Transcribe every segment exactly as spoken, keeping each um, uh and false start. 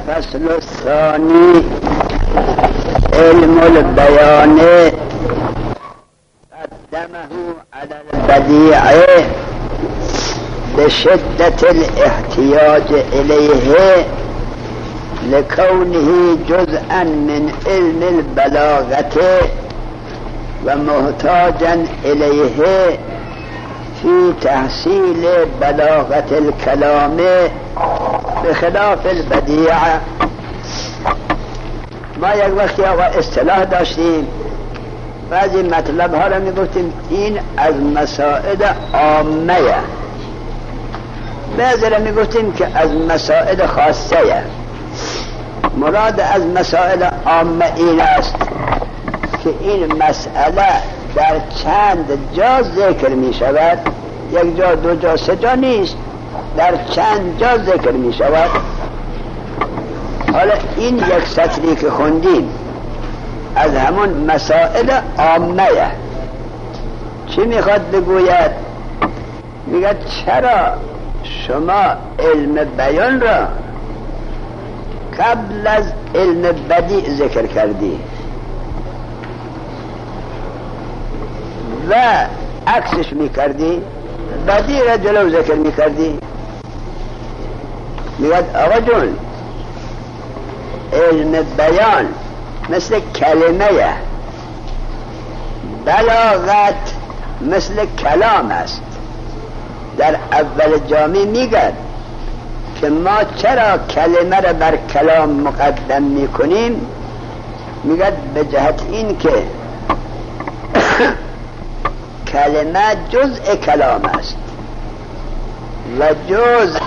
الفصل الثاني علم البيان قدمه على البديع بشدة الاحتياج إليه لكونه جزءا من علم البلاغة ومحتاجا إليه في تحصيل بلاغة الكلام بخلاف البديع. ما یک وقتی آقا اصطلاح داشتیم بعضی مطلب ها را می گفتیم این از مسائل عامه، بعضی را می گفتیم که از مسائل خاصه. مراد از مسائل عامه این است که این مسئله در چند جا ذکر می شود، یک جا دو جا سه جا نیست، در چند جا ذکر می شود. حالا این یک سطری که خوندیم از همون مسائل عامه چی میخواد بگوید؟ میگه چرا شما علم بیان را قبل از علم بدیع ذکر کردی و عکسش میکردی، بدیع را جلو ذکر میکردی؟ میگه آقا جون علم بیان مثل کلمه، بلاغت مثل کلام است. در اول جامعه میگه که ما چرا کلمه را بر کلام مقدم میکنیم؟ میگه به جهت این که کلمه جزء کلام است و جزء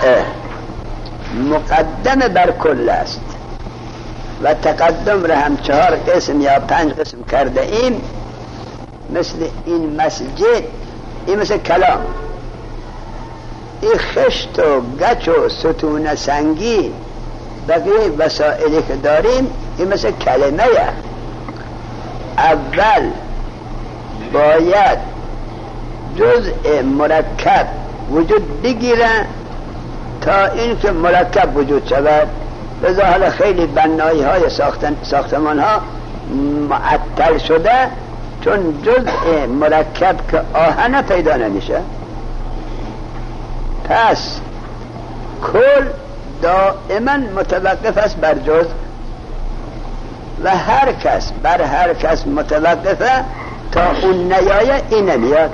مقدم بر کل است و تقدم را هم چهار قسم یا پنج قسم کرده ایم. مثل این مسجد، این مثل کلام، این خشت و گچ و ستون سنگی بقیه وسائلی که داریم این مثل کلمه. اول باید جزء مرکب وجود بگیره تا این که مرکب وجود شود. لذا حالا خیلی بنایی های ساختمان ها معطل شده چون جزء مرکب که آهن پیدا نمیشه. پس کل دائما متوقف است بر جزء و هر کس بر هر کس متوقفه تا اون نیایه این نمیاد.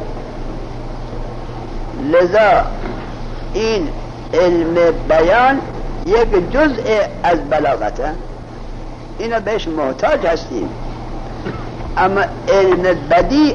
لذا این علم بیان یک جزء از بلاغته، اینا بهش محتاج هستیم. اما علم بدیع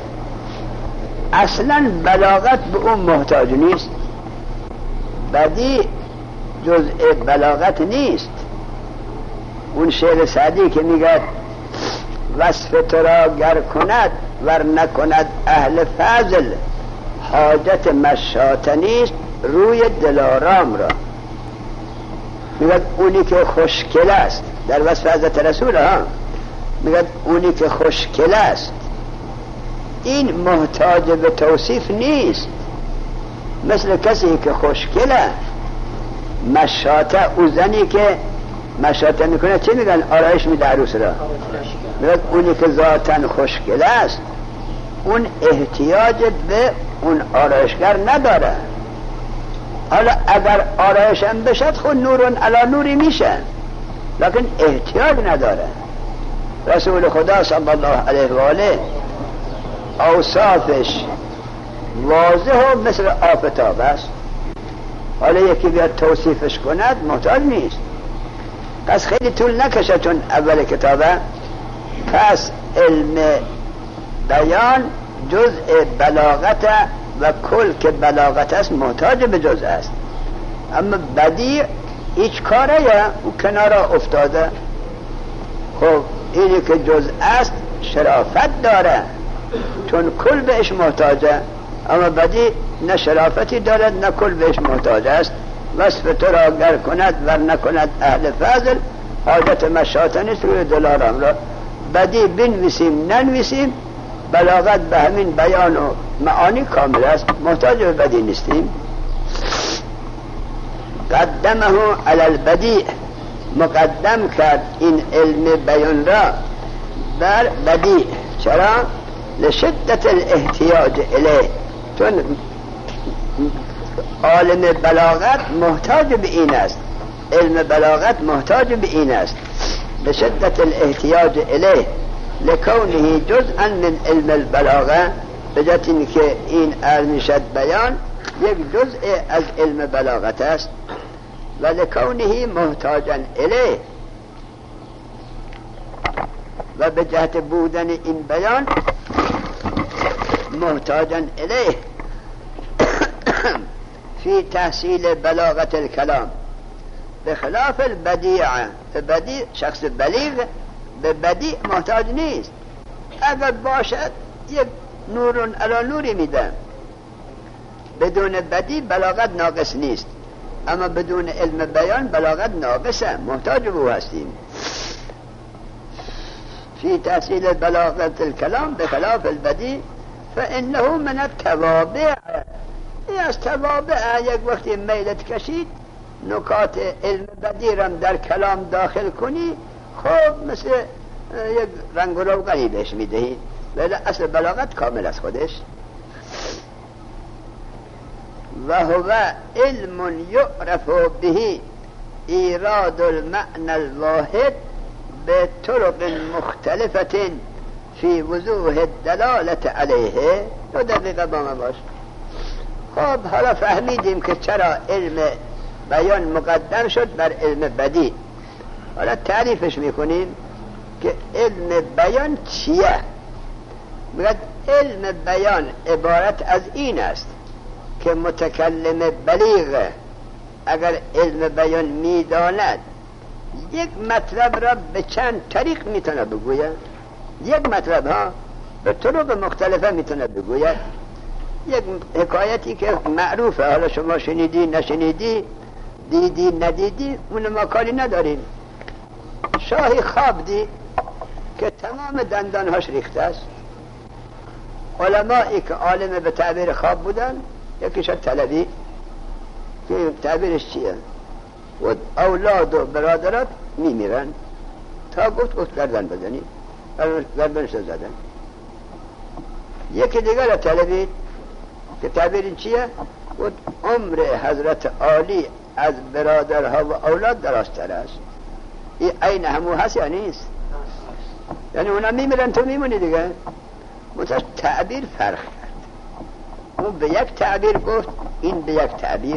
اصلا بلاغت به اون محتاج نیست، بدیع جزء بلاغت نیست. اون شعر سعدی که میگه وصف تو را گر کند ور نکند اهل فضل، حاجت مشاطه نیست روی دلارام را. میگه اونی که خوشگل است در وصف حضرت رسول ها، میگه اونی که خوشگل است این محتاج به توصیف نیست. مثل کسی که خوشگله مشاطه، او زنی که مشاطه میکنه چی میگن؟ آرایش میده عروس را. میگه اونی که ذاتاً خوشگل است اون احتیاج به اون آرایشگر نداره. حالا اگر آرایشم بشد خود نورون علی نوری میشه، لیکن احتیاج نداره. رسول خدا صلی الله علیه و آله اوصافش واضح و مثل آفتاب است. حالا یکی بیاد توصیفش کند محتاج نیست. پس خیلی طول نکشه چون اول کتابه. پس علم بیان جزء بلاغت و کل که بلاغت است محتاج به جزء است. اما بدیع هیچ کاره یا او کنارا افتاده. خب اینی که جزء است شرافت داره چون کل بهش محتاجه، اما بدیع نه شرافتی دارد نه کل بهش محتاج است. وصف تو را گر کند ور نکند اهل فضل، حاجت مشاطه نیست روی دلارم را. بدیع بنویسیم ننویسیم بلاغت به همین بیان و معانی کامل است، محتاج به بدیع نیستیم. قدمه علی البدیع مقدم کرد این علم بیان را بر بدیع. چرا؟ لشدت الاحتیاج الیه، چون عالم بلاغت محتاج به این است، علم بلاغت محتاج به این است، لشدت الاحتیاج الیه لکونه جزءا من علم البلاغه، به جهت اینکه این علم میشد بیان یک جزء از علم بلاغت است، و لکونه محتاجا الیه، و به جهت بودن این بیان محتاجا الیه فی تحصیل بلاغت الکلام، به خلاف البدیع. بدیع شخص بلیغ به بدیع محتاج نیست، اگر باشد یک نورون علی نوری میده. بدون بدیع بلاغت ناقص نیست، اما بدون علم بیان بلاغت ناقصه، محتاج به او هستیم. فی تحصیل بلاغت الکلام به خلاف البدیع فانه من التوابع، این از توابع. یک وقتی میلت کشید نکات علم بدیع هم در کلام داخل کنی، خب مثل یک رنگ و روغنی بهش میدهی، ولی اصل بلاغت کامل از خودش. و هو علم یعرف به ایراد المعنى الواحد به طرق مختلفت فی وضوح الدلالت علیه. دو دقیقه با ما باش. خب حالا فهمیدیم که چرا علم بیان مقدم شد بر علم بدیع. حالا تعریفش میکنیم که علم بیان چیه. میگه علم بیان عبارت از این است که متکلم بلیغ اگر علم بیان میداند یک مطلب را به چند طریق میتونه بگوید، یک مطلب ها به طرق مختلفه میتونه بگوید. یک حکایتی که معروفه، حالا شما شنیدی نشنیدی دیدی ندیدی اون ما کاری نداریم. شاهی خواب دید که تمام دندانهاش ریخته است. علمایی که عالم به تعبیر خواب بودن، یکیش طلبی که تعبیرش چیه، و اولاد و برادرات میمیرن، تا گفت گفت گردن بزنی، گردنش زدن. یکی دیگر طلبی که تعبیر چیه، و عمر حضرت عالی از برادرها و اولاد درازتر است. این عین همو هست یا نیست؟ یعنی اونا میمیرن تو میمونی دیگه. منتها تعبیر فرق کرد، اون به یک تعبیر گفت، این به یک تعبیر.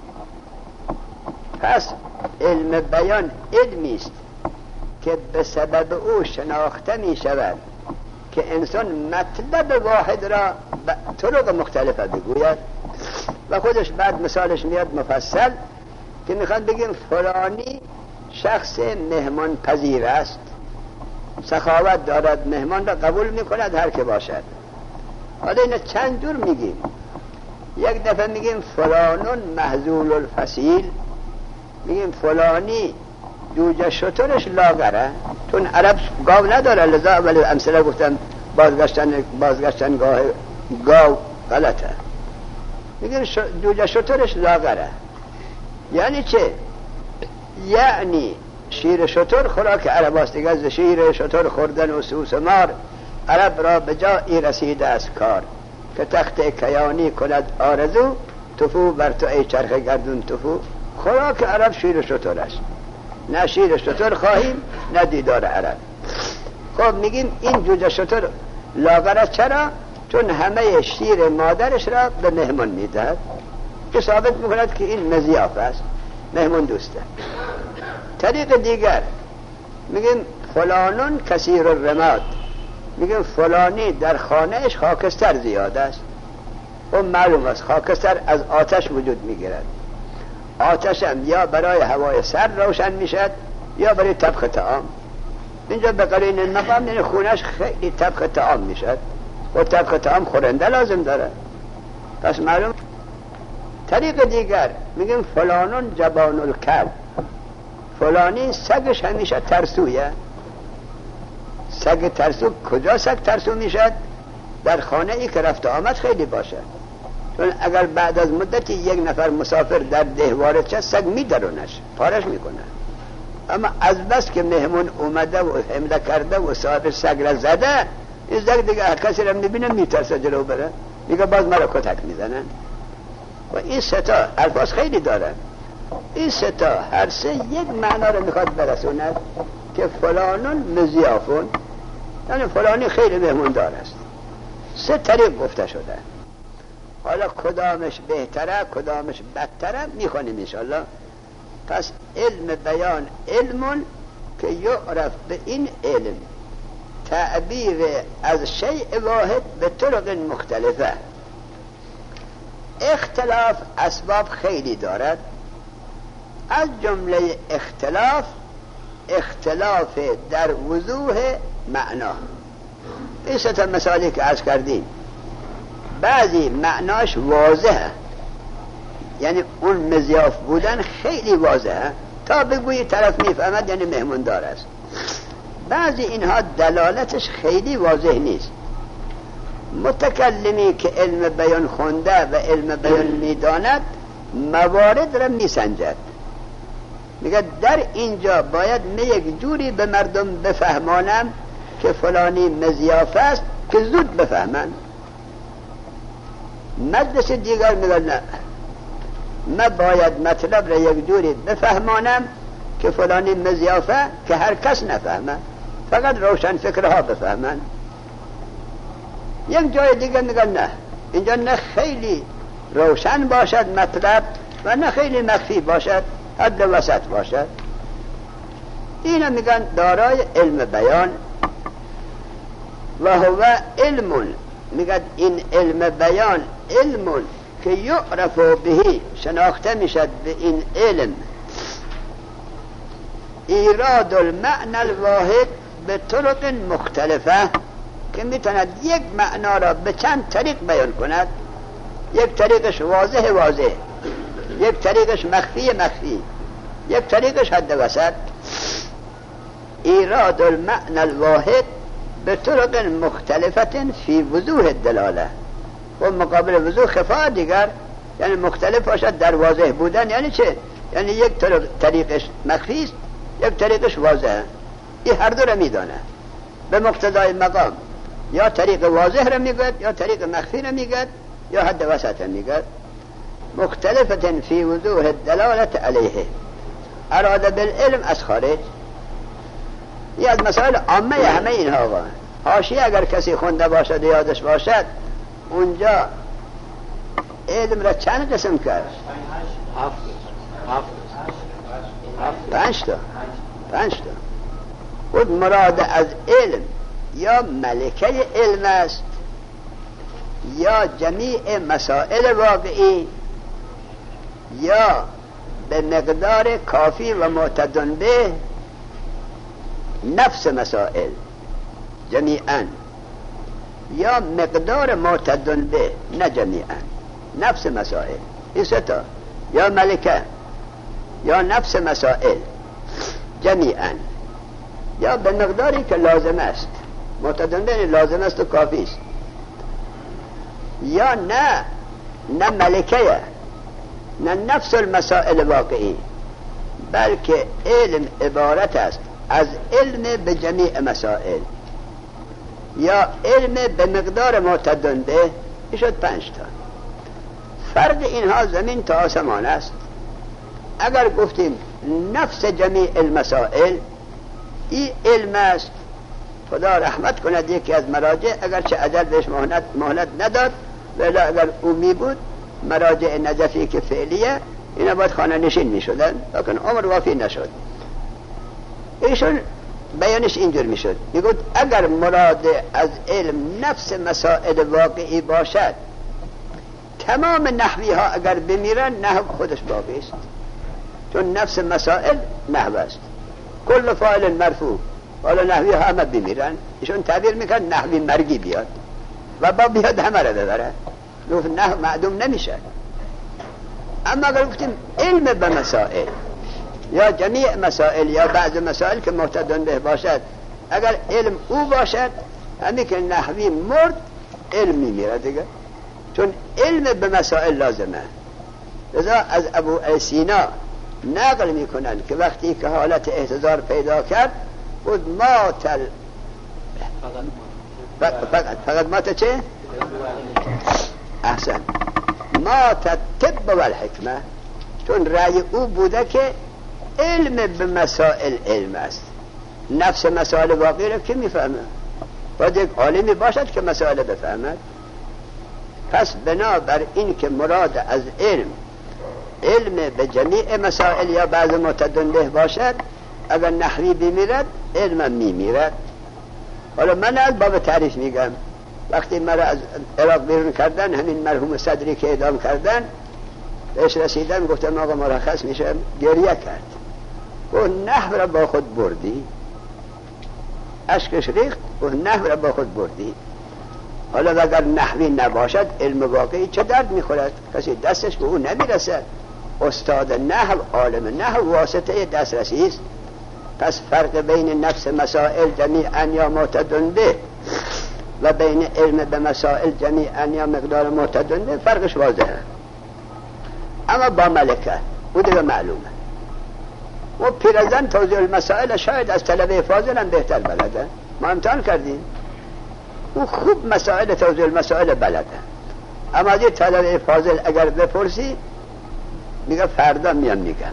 پس علم بیان علمی است که به سبب او شناخته می شود که انسان مطلب واحد را به طرق مختلفه بگوید، و خودش بعد مثالش میاد مفصل که میخواد بگیم فلانی شخص مهمان پذیر است، سخاوت دارد، مهمان را قبول میکند هر که باشد. حالا این چند جور میگیم. یک دفعه میگیم فلانون محذول الفصیل، میگیم فلانی جوجه شترش لاغره، چون عرب گاو نداره لذا ولی امثله گفتن بازگشتن بازگشتن گاه گاو غلطه. میگیم جوجه شترش لاغره. یعنی چه؟ یعنی شیر شتر خوراک عرب است دیگه. از شیر شتر خوردن و سوس مار عرب را به جایی رسیده است کار، که تخت کیانی کند آرزو، تفو بر تو ای چرخ گردون تفو. خوراک عرب شیر شتر است، نه شیر شتر خواهیم نه دیدار عرب. خب میگیم این جوجه شتر لاغر است. چرا؟ چون همه شیر مادرش را به مهمان میدهد، که ثابت میکند که این مضیاف است، مهمان دوسته. طریق دیگر میگیم فلانون کثیر الرماد، میگیم فلانی در خانهش خاکستر زیاد است. و معلوم است خاکستر از آتش وجود میگیرد. آتش هم یا برای هوای سرد روشن میشد یا برای طبخ طعام. اینجا به قرین المقام یعنی خونش خیلی طبخ طعام میشد و طبخ طعام خورنده لازم داره. پس معلوم. طریق دیگر میگیم فلانون جبان الکلب، فلانی سگش همیشه ترسویه. سگ ترسو کجا سگ ترسو میشد؟ در خانه ای که رفت آمد خیلی باشه. چون اگر بعد از مدتی یک نفر مسافر در ده وارد شد سگ میدرونش، پارش میکنه. اما از بس که مهمون اومده و حمله کرده و صاحب سگ را زده، این سگ دیگه هر کسی را میبینه میترسه جلو بره، میگه باز مرا کتک میزنن. و این ستا الفاظ خیلی دارن، این ستا هر سه یک معنا رو میخواد برسوند که فلانون مضیافون، یعنی فلانی خیلی مهموندار است. سه طریق گفته شده. حالا کدامش بهتره کدامش بدتره میخونیم انشالله. پس علم بیان علمون که یعرف به این علم تعبیر از شیء واحد به طرق مختلفه. اختلاف اسباب خیلی دارد، از جمله اختلاف اختلاف در وضوح معنا. این سه تا مثالی که عرض کردیم بعضی معناش واضحه، یعنی اون مضیاف بودن خیلی واضحه تا بگویی طرف میفهمد یعنی مهموندار است. بعضی اینها دلالتش خیلی واضح نیست. متکلمی که علم بیان خونده و علم بیان میداند موارد را میسنجد، میگه در اینجا باید من یک جوری به مردم بفهمانم که فلانی مضیاف است که زود بفهمن. مجلس دیگر میگه نه، من باید مطلب را یک جوری بفهمانم که فلانی مضیافه که هر کس نفهمه، فقط روشن فکرها بفهمن. یک جای دیگه میگن نه، اینجا نه خیلی روشن باشد مطلب و نه خیلی مخفی باشد، حد وسط باشد. اینا میگن دارای علم بیان. و هو علم، میگن این علم بیان علم که یعرف بهی شناخته میشد به این علم ایراد المعنى الواحد به طرق مختلفه، که میتواند یک معنا را به چند طریق بیان کند. یک طریقش واضح واضح، یک طریقش مخفی مخفی، یک طریقش حد وسط. ایراد المعنى الواحد به طرق مختلفه فی وضوح الدلاله. و مقابل وضوح خفا دیگر، یعنی مختلف باشد در واضح بودن. یعنی چه؟ یعنی یک طریقش مخفی است، یک طریقش واضحه. این هر دو را میدانه به مقتضای مقام، یا طریق واضح را میگد یا طریق مخفی را میگد یا حد وسط را میگد. مختلفه فی وضوح الدلالت علیه. اراد بالعلم از خارج. یه از مسائل عامه همه اینها آقا. حاشیه اگر کسی خونده باشد یادش باشد، اونجا علم را چند قسم کرد؟ پنج تا پنج تا خود مراد از علم یا ملکه علم است، یا جمیع مسائل واقعی، یا به مقدار کافی و معتدن به نفس مسائل جمیعاً، یا مقدار معتدن به نه جمیعاً نفس مسائل. این سه تا، یا ملکه یا نفس مسائل جمیعاً، یا به مقداری که لازم است. معتدن به لازم است و کافی است. یا نه نه ملکه نه نفس المسائل واقعی، بلکه علم عبارت است از علم به جمیع مسائل، یا علم به مقدار معتدن به. این شد پنج تا. فرق اینها زمین تا آسمان است. اگر گفتیم نفس جمیع المسائل، این علم است. خدا رحمت کند یکی از مراجع اگرچه اجل بهش مهلت, مهلت نداد، ولی اگر او می بود مراجع نجفی که فعلیه اینا باید خانه نشین می شدن، لیکن عمر وافی نشد. ایشون بیانش اینجور می شد، می گفت اگر مراد از علم نفس مسائل واقعی باشد، تمام نحوی ها اگر بمیرن نحو خودش باقی است، چون نفس مسائل نحو است. کل فاعل مرفوع، حالا نحوی ها همه بمیرن. ایشون تعبیر میکرد نحوی مرگی بیاد و با بیاد همه را ببره، گفت نحو معدوم نمیشه. اما اگر گفتیم علم به مسائل یا جمیع مسائل یا بعض مسائل که معتدن به باشد، اگر علم او باشد، همین که نحوی مرد علم میمیره دیگه، چون علم به مسائل لازمه. لذا از ابو سینا نقل میکنن که وقتی که حالت احتضار پیدا کرد بود ماتل فقط فقط مات چه؟ احسن مات طب و الحکمه، چون رأی او بوده که علم به مسائل علم است، نفس مسائل واقعی رو که میفهمه باید یک عالمی باشد که مسائل بفهمد. پس بنابر این که مراد از علم علم به جمیع مسائل یا بعض متدنده باشد، اگر نحوی بمیرد علم میمیرد. حالا من از باب تعریف میگم، وقتی مرا از عراق بیرون کردن، همین مرحوم صدری که اعدام کردن بهش رسیدم، گفتم آقا مرخص میشم، گریه کرد، گفت نحو را با خود بردی، اشکش ریخت، گفت نحو را با خود بردی. حالا اگر نحوی نباشد علم واقعی چه درد میخورد؟ کسی دستش به او نمیرسد. استاد نحو عالم نحو واسطه دسترسی است. پس فرق بین نفس مسائل جمیعا یا معتدن به و بین علم به مسائل جمیعا یا مقدار معتدن به فرقش واضحه. اما با ملکه او دیگه معلومه. و پیرزن توضیح المسائل شاید از طلبه فاضل هم بهتر بلده، ما امتحان کردیم، او خوب مسائل توضیح المسائل بلده. اما از طلبه فاضل اگر بپرسی میگه فردا میام میگم.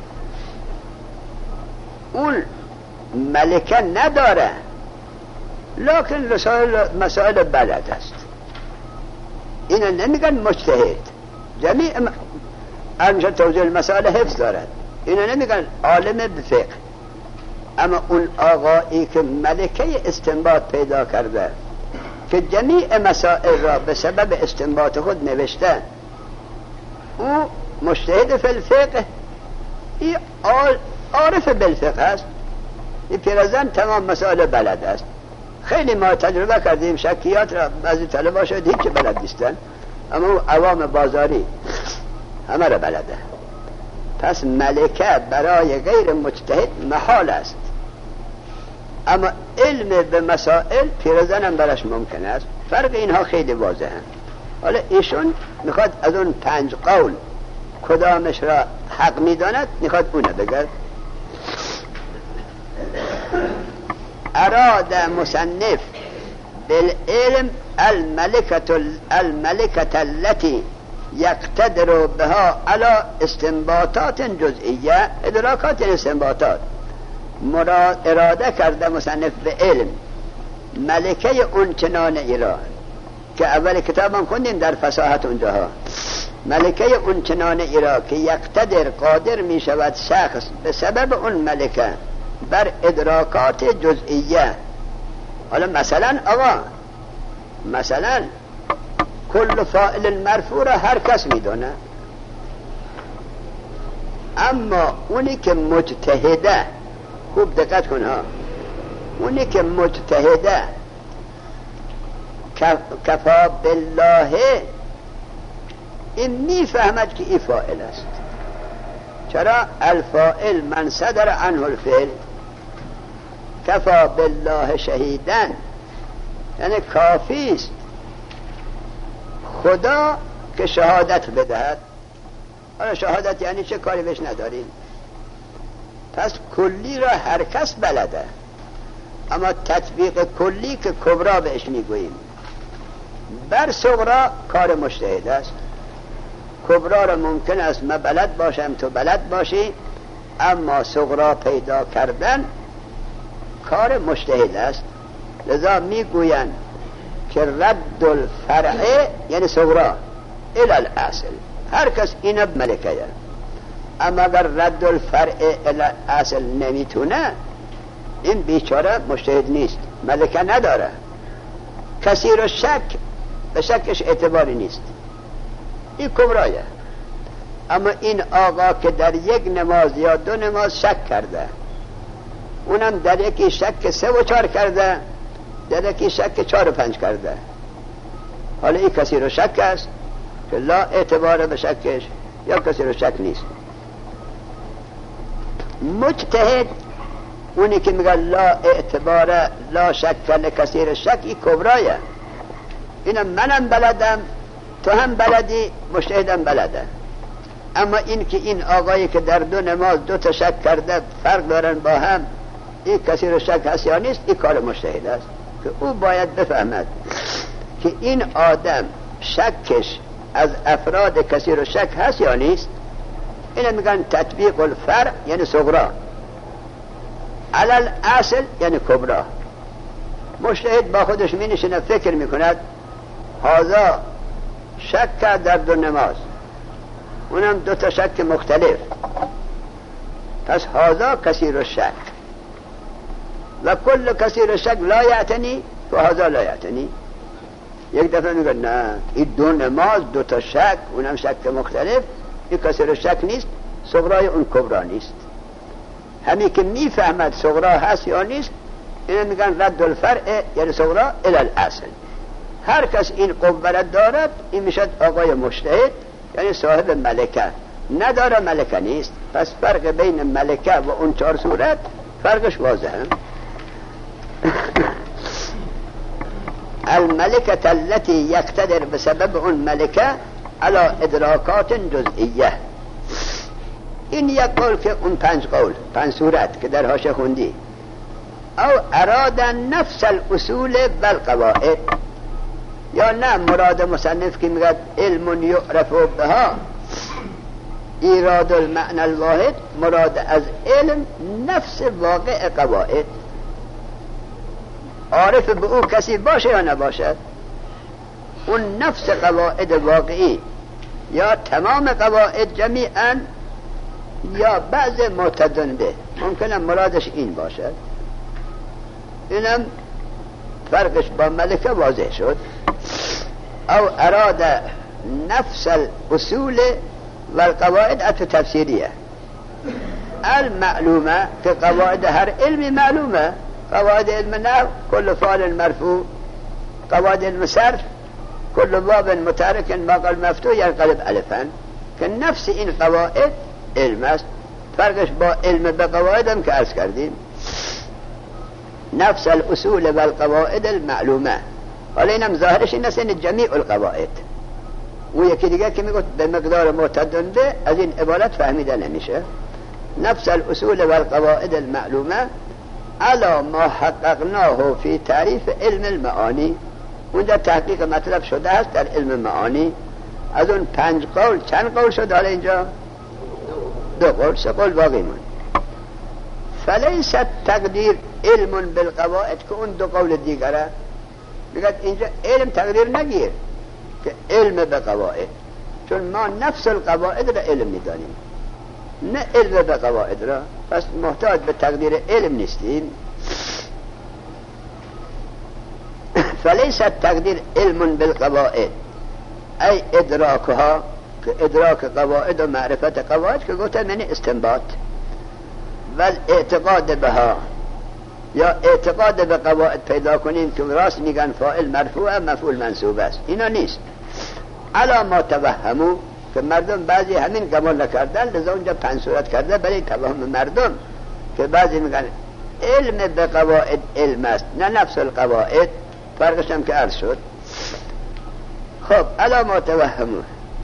اون ملکه نداره لکن رسائل مسائل بلد است. اینا نمیگن مجتهد، جمیع انجا توضیح المسائل حفظ دارد، اینا نمیگن عالم بفقه. اما اون آقایی که ملکه استنباط پیدا کرده که جمیع مسائل را به سبب استنباط خود نوشته، او مجتهد فی الفقه، این عارف بالفقه است. این پیرزن تمام مسائل بلد است. خیلی ما تجربه کردیم شکیات را بعضی طلبه شد هیچ بلد نیستن، اما او عوام بازاری همه را بلده. پس ملکه برای غیر مجتهد محال است، اما علم به مسائل پیرزن هم برش ممکن است. فرق اینها خیلی واضحه. حالا ایشون میخواد از اون پنج قول کدامش را حق میداند میخواد اونه بگرد. اراد مصنف بالعلم الملكة الملكة التي يقتدر بها على استنباطات جزئية، ادراکات استنباطات. مراد اراده کرده مصنف به علم ملکه اون چنان ایران که اول کتابم خوندیم در فصاحت اونجاها، ملکه اون چنان ایران که یقتدر قادر می شود شخص به سبب اون ملکه بر ادراکات جزئیه. حالا مثلا آقا مثلا کل فاعل المرفوع را هر کس میدونه، اما اونی که مجتهده، خوب دقت کن ها، اونی که مجتهده کفا بالله، این میفهمد که این فاعل است. چرا؟ الفاعل من صدر عنه الفعل کفا بالله شهیدن، یعنی کافی است خدا که شهادت بدهد. حالا شهادت یعنی چه؟ کاری بهش نداریم. پس کلی را هر کس بلده، اما تطبیق کلی که کبرا بهش میگوییم، بر صغرا کار مجتهد است. کبرا را ممکن است من بلد باشم تو بلد باشی، اما صغرا پیدا کردن کار مجتهد است. لذا میگویند که رد الفرع یعنی صغرا الی الاصل، هر کس این ملکه. اما اگر رد الفرع الی الاصل نمیتونه، این بیچاره مجتهد نیست، ملکه نداره. کسی رو شک به شکش اعتباری نیست، این کبرایه. اما این آقا که در یک نماز یا دو نماز شک کرده، اونم در یکی شک سه و چار کرده، در یکی شک چار و پنج کرده، حالا این کسی رو شک است که لا اعتبار به شکش، یا کسی رو شک نیست. مجتهد اونی که میگه لا اعتبار لا شک لکثیر شک، این کبرایه. اینم منم بلدم، تو هم بلدی، مجتهدم بلده. اما این که این آقایی که در دو نماز دو تا شک کرده فرق دارن با هم، این کسی رو شک هست یا نیست، این کار مجتهد است که او باید بفهمد که این آدم شکش از افراد کسی رو شک هست یا نیست. اینه میگن تطبیق الفرع یعنی صغرا، علل اصل یعنی کبرا. مجتهد با خودش می نشینه فکر میکند هذا شک کرد در دو نماز، اونم دو تا شک مختلف، پس هذا کثیر الشک و کل کثیر الشک لا یعتنی و هذا لا یعتنی. یک دفعه میگه نه این دو نماز دو تا شک، اونم شک مختلف، این کثیر الشک نیست، صغرای اون کبرا نیست. همین که میفهمد صغرا هست یا نیست، اینو میگن رد الفرع یعنی صغرا الی الاصل. هر کس این قوت دارد این میشد آقای مجتهد، یعنی صاحب ملکه. نداره ملکه نیست، پس فرق بین ملکه و اون چهار صورت فرقش واضحه. الملکه التي یقتدر بسبب اون ملکه على ادراکات جزئیه. این یک قول که اون پنج قول پنج صورت که در حاشیه خوندی. او اراد نفس الاصول والقواعد، یا نه مراد مصنف که میگه علم یعرف بها ایراد المعنى الواحد، مراد از علم نفس واقع قواعد. عارف به او کسی باشه یا نباشد، اون نفس قواعد واقعی یا تمام قواعد جمیعا یا بعض معتدن به، ممکنه مرادش این باشد. اینم فرقش با ملکه واضح شد. او اراد نفس الاصول والقواعد ات تفسیریه المعلومه، که قواعد هر علمی معلومه. قواعد علم نحو کل فعل مرفوع، قواعد علم صرف کل باب متحرک ما قبل مفتوح ينقلب الفا، که نفس این قواعد علم است. فرقش با علم به قواعد هم که عرض کردیم. نفس الاصول والقواعد المعلومه. حالا اینم ظاهرش این است این جمیع القواعد. او یکی دیگه که میگه به مقدار معتدن به، از این عبارت فهمیده نمیشه. نفس الاصول والقواعد المعلومه علا ما حققناه فی تعریف علم المعانی. اونجا تحقیق مطلب شده است در علم معانی. از اون پنج قول چند قول شد حالا اینجا؟ دو قول، سه قول باقی مون. فلیست تقدیر علم بالقواعد، که اون دو قول دیگره بگد اینجا علم تقدیر نگیر که علم به قواعد، چون ما نفس القواعد را علم میدانیم نه علم به قواعد را، پس محتاج به تقدیر علم نیستیم. فلیست تقدیر علم بالقواعد ای ادراکها، که ادراک قواعد و معرفت قواعد که گفتم یعنی استنباط، و اعتقاد بها، یا اعتقاد به قواعد پیدا کنیم که راست میگن فاعل مرفوع مفعول منصوب است، اینا نیست. علا ما توهمو، که مردم بعضی همین گمان نکردن، لذا اونجا پنج صورت کرده برای توهم مردم، که بعضی میگن علم به قواعد علم است نه نفس القواعد. فرقش هم که عرض شد. خب علا ما توهمو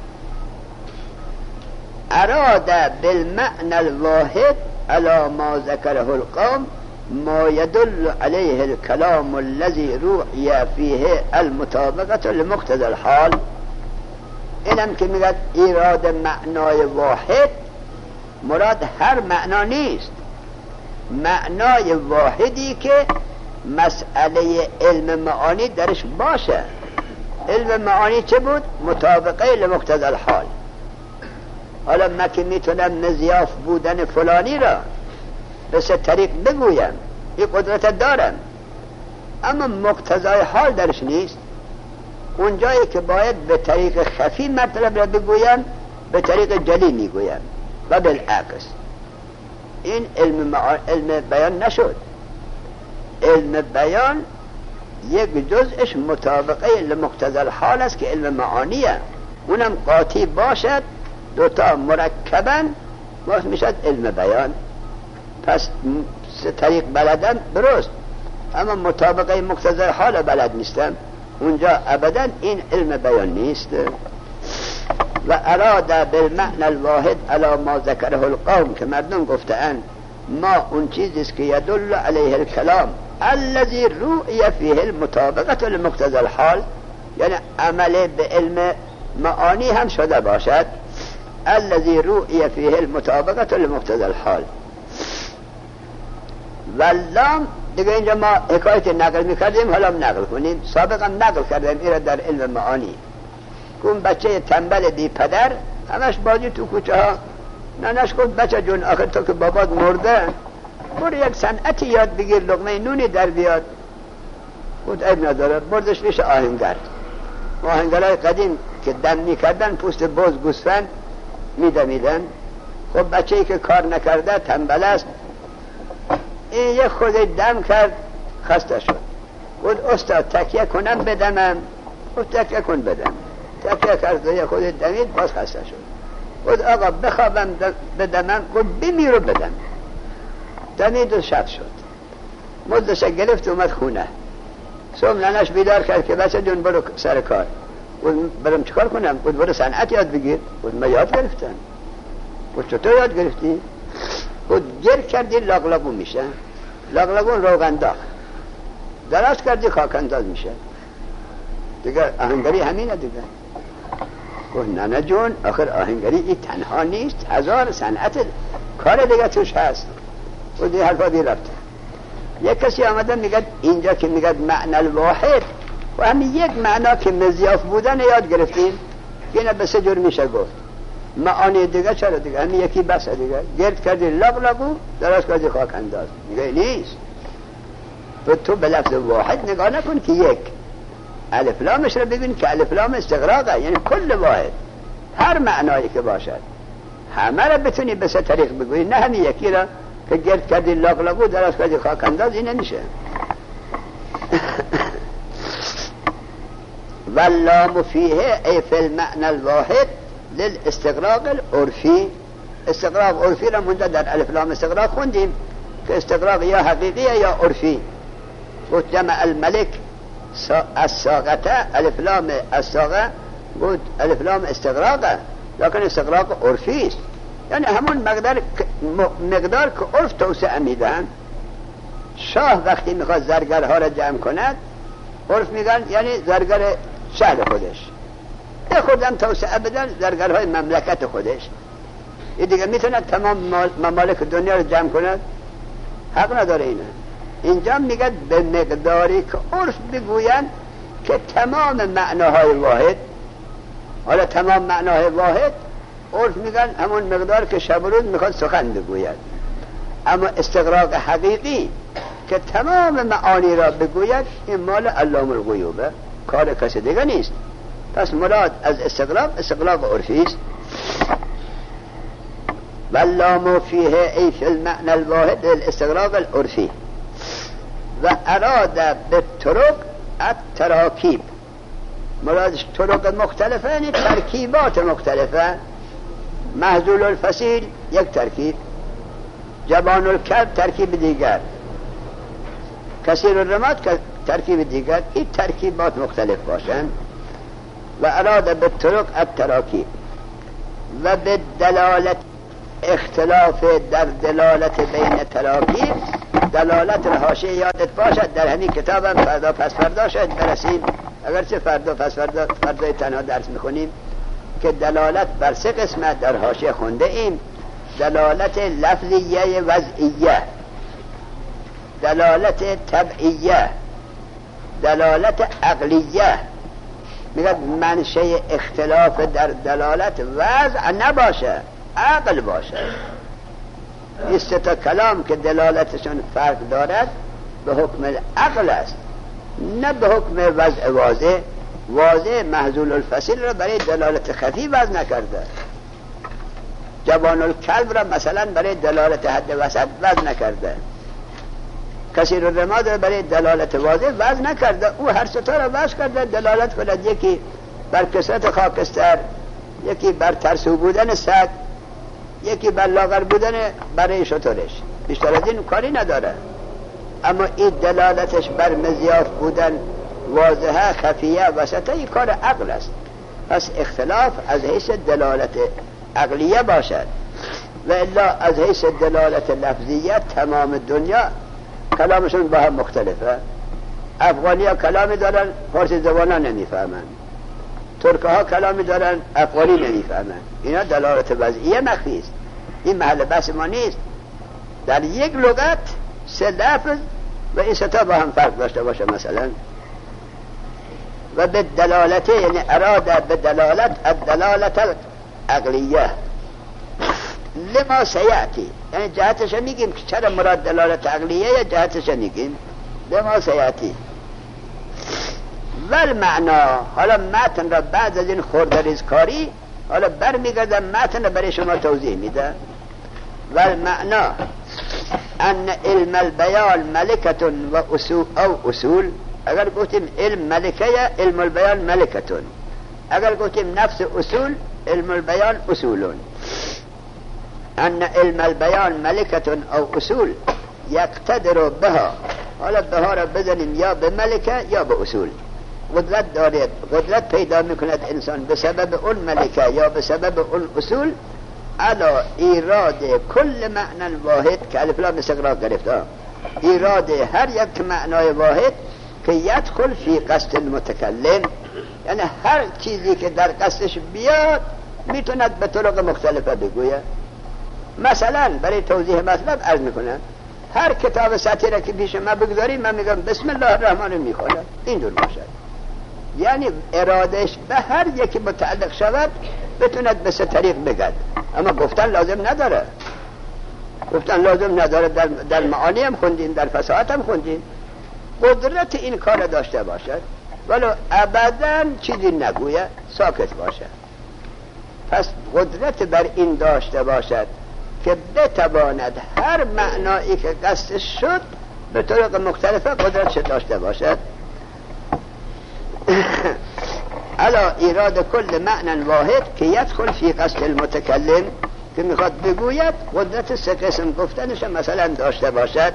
اراد بالمعنى الواحد على ما ذكره القوم ما يدل عليه الكلام الذي روحي فيه المطابقة لمقتضى الحال. اینم که میگه ایراد معنای واحد، مراد هر معنا نیست، معنای واحدی که مسئله علم معانی درش باشه. علم معانی چه بود؟ مطابقه لمقتضى الحال. حالا من که میتونم مضیاف بودن فلانی را به سه طریق بگویم، این قدرت دارم، اما مقتضای حال درش نیست. اونجایی که باید به طریق خفی مطلب را بگویم به طریق جلی میگویم و بالعکس. این علم, معا... علم بیان نشد. علم بیان یک جزءش مطابقه لمقتضى الحال است که علم معانیه، اونم قاطی باشد دوتا مرکبا باز میشد علم بیان. پس سه طریق بلدم درست، اما مطابقه مقتضی حال بلد نیستم، اونجا ابدا این علم بیان نیست. و اراد بالمعنى الواحد على ما ذکره القوم، که مردم گفتند ما اون چیزی است که یدل علیه الکلام الذی رؤی فیه المطابقه لمقتضى الحال، یعنی عمل به علم معانی هم شده باشد. الذی رؤی فیه المطابقه لمقتضى الحال. واللام دیگه اینجا ما حکایت نقل میکردیم، حالا نقل کنیم. سابقا نقل کردیم ایرا در علم معانی. اون بچه تنبل بی پدر همش بازی تو کوچه ها، ننش گفت بچه جون آخر تو که بابات مرده برو یک صنعتی یاد بگیر لقمه نونی در بیاد. خود عیب نداره، بردش میشه آهنگر. آهنگرهای قدیم که دم میکردن پوست بز گوسفند میدمیدن. خب بچه ای که کار نکرده تنبل است، این یک خود دم کرد خسته شد. خود استاد تکیه کنم بدمم، خود تکیه کن بدم. تکیه کرد یک خود دمید باز خسته شد. خود آقا بخوابم بدمم، خود بمیرو بدم. دمید و شب شد. مدتش گرفت اومد خونه. صبح ننش بیدار کرد که بچه جون برو سر کار. خود برم چکار کنم؟ خود برو صنعت یاد بگیر. خود ما یاد گرفتم. خود چطور یاد گرفتی؟ خود گر کردی لاغلبون میشه، لاغلبون روغنداغ دراز کردی خاکنداز میشه دیگه. آهنگری همینه دیگه. گفت ننه جون آخر آهنگری این تنها نیست، هزار صنعت کار دیگه توش هست. و دی حرفا دی رفته. یک کسی آمده میگه اینجا که میگه معنی الواحد و همین یک معنا که مضیاف بودن یاد گرفتیم، اینه به سه جور میشه گفت. معانی دیگه چرا دیگه همین یکی بسه دیگه. گرد کردی لغلقو دراز کردی خاک انداز، دیگه نیست. تو تو به لفظ واحد نگاه نکن که یک الف لامش رو ببین که الف لام استغراقه، یعنی کل واحد هر معنایی که باشد همه رو بتونی به سه طریق بگویی، نه همین یکی را که گرد کردی لغلقو دراز کردی خاک انداز. این نمیشه. واللام فیه ای فی المعنى الواحد للاستغراق العرفی. استغراق عرفی را منجا در الف لام استغراق خوندیم که استغراق یا حقیقی یا عرفی. بود جمع الملک الساقته، الف لام الساقه بود الف لام استغراقه، لکن استغراق عرفی است، یعنی همون مقدار مقدار که عرف توسعه میدن. شاه وقتی میخواد زرگرها را جمع کند عرف میگن یعنی زرگر شهر خودش، یه خودم توسعه بدن زرگرهای مملکت خودش. این دیگه میتونه تمام ممالک دنیا رو جمع کند؟ حق نداره. اینه اینجا میگه به مقداری که عرف بگوین که تمام معناهای واحد. حالا تمام معناهای واحد عرف میگن همون مقدار که شب و روز میخواد سخن بگوید. اما استغراق حقیقی که تمام معانی را بگوید این مال علام الغیوبه، کار کسی دیگه نیست. پس مراد از استغراق استغراق عرفی است. واللام فیه ای فی المعنى الواحد الاستغراق العرفی. و اراد به طرق التراکیب، مرادش طرق مختلفه یعنی ترکیبات مختلفه. محذول الفصیل یک ترکیب، جبان الکلب ترکیب دیگر، کثیر الرماد ترکیب دیگر. این ترکیبات مختلف باشند. و اراد به طرق التراکیب و به دلالت اختلاف در دلالت بین تراکیب. دلالت حاشیه یادت باشد در همین کتابم فردا پس فردا شاید برسیم، اگرچه فردا پس فردا فردای تنها درس میخونیم که دلالت بر سه قسمت در حاشیه خونده ایم. دلالت لفظیه وضعیه، دلالت طبعیه، دلالت عقلیه. میگه منشه اختلاف در دلالت وضع نباشه، عقل باشه. این سه تا کلام که دلالتشون فرق دارد به حکم عقل است، نه به حکم وضع واضح. واضح محذول الفصیل را برای دلالت خفی وضع نکرده، جبان الکلب را مثلا برای دلالت حد وسط وضع نکرده، کثیر الرماد را برای دلالت واضح وضع نکرده. او هر ستا را وضع کرده دلالت کند، یکی بر کثرت خاکستر، یکی بر ترسو بودن سگ، یکی بر لاغر بودن برای شترش. بیشتر از این کاری نداره. اما این دلالتش بر مضیاف بودن واضحه خفیه وسطه این کار عقل است. پس اختلاف از حیث دلالت عقلیه باشد، و الا از حیث دلالت لفظیت تمام دنیا کلامشون با هم مختلفه. افغانی ها کلامی دارن فارسی زبان ها نمیفهمن، ترک ها کلامی دارن افغانی نمیفهمن. اینا دلالت وضعیه مخفی است. این محل بحث ما نیست. در یک لغت سه لفظ و این ستا با هم فرق داشته باشه مثلا، و به دلالت یعنی اراده به دلالت الدلالت عقلیه لما سیعتی، یعنی جهتش میگیم که چرا مراد دلالت عقلیه یا جهتش میگیم لما سیعتی. ول معنا، حالا متن را بعد از این خردریز کاری حالا برمیگردم متن را برای شما توضیح میده. ول معنا ان علم البیان ملکتون و اصول او اصول، اگر گفتیم علم ملکه علم البیان ملکتون، اگر گفتیم نفس اصول علم البیان اصولون. ان علم البیان ملکتون او اصول یقتدر بها، حالا بها را بزنیم یا به ملکه یا به اصول. قدرت دارد، قدرت پیدا میکند انسان به سبب اون ملکه یا به سبب اون اصول علا ایراد کل معنی واحد که الف لام استغراق گرفته، ایراد هر یک معنای واحد که یدخل فی قصد المتکلم، یعنی هر چیزی که در قصدش بیاد میتوند به طرق مختلفه بگوید. مثلا برای توضیح مطلب عرض میکنم، هر کتاب سطیره که پیش من بگذاری من میگم بسم الله الرحمن میخونم، اینجور باشد. یعنی ارادش به هر یکی متعلق شود بتوند به سه طریق بگد، اما گفتن لازم نداره. گفتن لازم نداره، در, در معانی هم خوندیم، در فصاحت هم خوندیم. قدرت این کار داشته باشد ولو ابدا چیزی نگوید، ساکت باشد. پس قدرت بر این داشته باشد که بتواند هر معنایی که قصدش شد به طرق مختلفه قدرتش داشته باشد. علا ایراد کل معنی واحد که یدخل فی قصد المتکلم، که میخواد بگوید قدرت سه قسم گفتنش مثلا داشته باشد.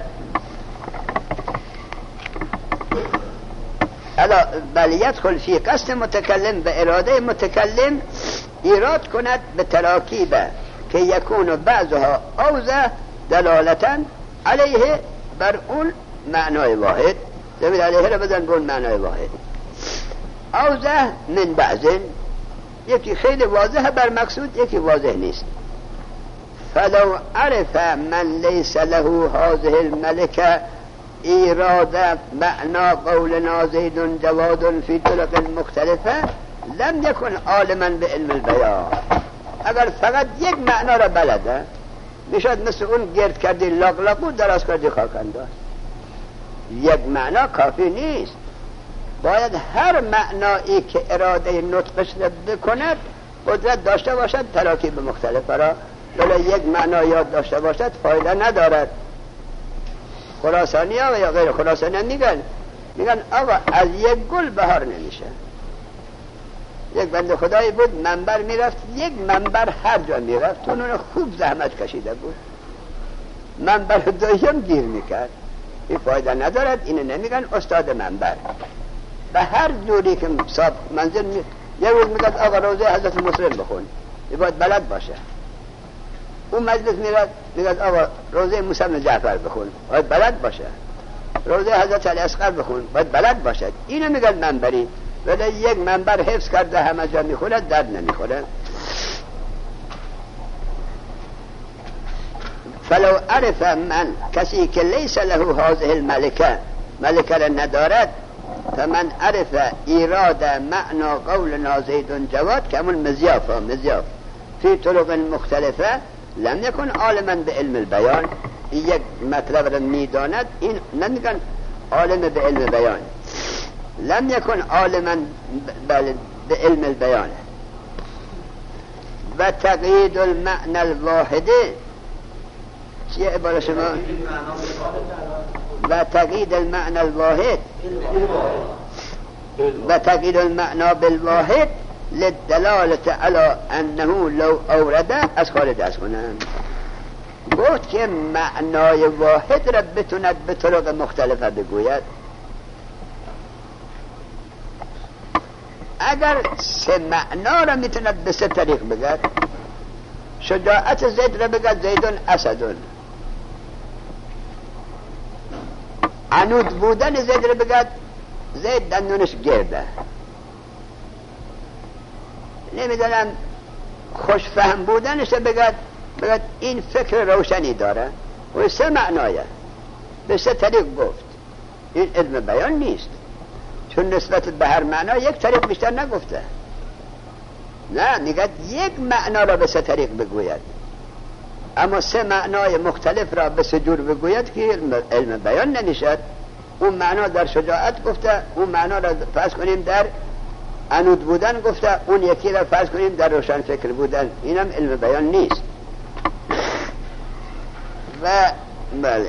علا بل یدخل فی قصد متکلم، به اراده متکلم ایراد کند به تراکیبه که یکون بعضها اوضح دلالتا علیه بر اون معنای واحد. زمین علیه را بزن بر معنای واحد. اوضح من بعضن، یکی خیلی واضح بر مقصود، یکی واضح نیست. فلو عرف من لیس له هذه الملکه ایراد معنا قولنا زید جواد فی طرق مختلفه لم یکن عالما به علم البیان. اگر فقط یک معنا را بلده میشد مثل اون گرد کردی لاقلاقو دراز کردی خاکنداز. یک معنا کافی نیست، باید هر معنایی که اراده نطقش بکند قدرت داشته باشد تراکیب مختلف را. ولی یک معنا یاد داشته باشد فایده ندارد. خراسانی ها و یا غیر خراسانی ها میگن میگن آقا از یک گل بهار نمیشه. یک بنده خدایی بود منبر میرفت، یک منبر هر جا میرفت اون خوب زحمت کشیده بود، منبر دویم گیر میکرد. این فایده ندارد. اینو نمیگن استاد منبر. به هر جوری که صاحب منزل می... یه روز میگد آقا روزه حضرت مسلم بخون، این باید بلد باشه. اون مجلس میرد میگد آقا روزه موسی بن جعفر بخون، باید بلد باشه. روزه حضرت علی اصغر بخون، باید بلد باشد. اینو میگن منبری. ولی یک منبر حفظ کرده همه جا میخونه درد نمیخوره. فلو عرف من، کسی که لیس له هذه الملکه، ملکه را ندارد، فمن عرف ایراد معنا قولنا زید جواد که همون مزیاف مزیاف فی طرق مختلفه لم یکن عالما به علم البیان. این یک مطلب را میداند، این نمیگن عالم به علم بیان، لم یکن عالما به علم البیان. و تقیید المعنى الواحده چیه عبارت شما؟ و تقیید المعنى الواحد و تقیید المعنى بالواحد للدلالة على انه لو اورده از خارج از کنم. گفت که معنای واحد را بتوند به طرق مختلفه بگوید. اگر سه معنا را میتوند به سه طریق بگد، شجاعت زید را بگد زیدون اسدون، عنود بودن زید را بگد زید دندونش گرده، نمیدونم خوش فهم بودنش را بگد بگد این فکر روشنی داره. و سه معنایه به سه طریق گفت. این علم بیان نیست، چون نسبت به هر معنا یک طریق بیشتر نگفته. نه، میگه یک معنا را به سه طریق بگوید، اما سه معنای مختلف را به سه جور بگوید که علم بیان نمیشد. اون معنا در شجاعت گفته، اون معنا را فرض کنیم در عنود بودن گفته، اون یکی را فرض کنیم در روشن فکر بودن. اینم علم بیان نیست. و بله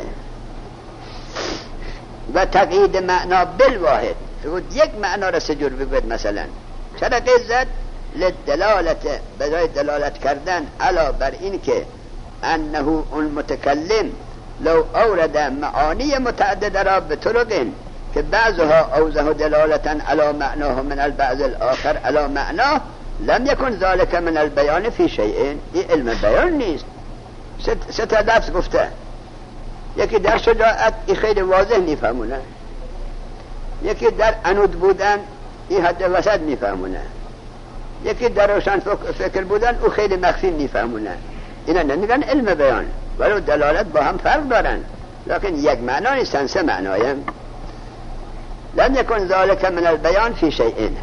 و تقیید معنا بالواحد، یک معنا را سه جور بگوید. مثلا چرا قیزت لدلالت، برای دلالت کردن علا بر این که انه اون متکلم لو اورد معانی متعدد را به طرق که بعضها اوزه دلالتا علا معناه من البعض الاخر علا معناه لم یکن ذالک من البیان فی شیئین. این علم بیان نیست. سه تا لفظ گفته، یکی در شجاعت این خیلی واضح میفهمونه، یکی در عنود بودن این حد وسط میفهمونه، یکی در روشن فکر بودن او خیلی مخفی میفهمونه. اینا نمیگن علم بیان، ولو دلالت با هم فرق دارن، لکن یک معنا نیستن، سه معنایم. لم یکن ذالک من البیان فی شیئین.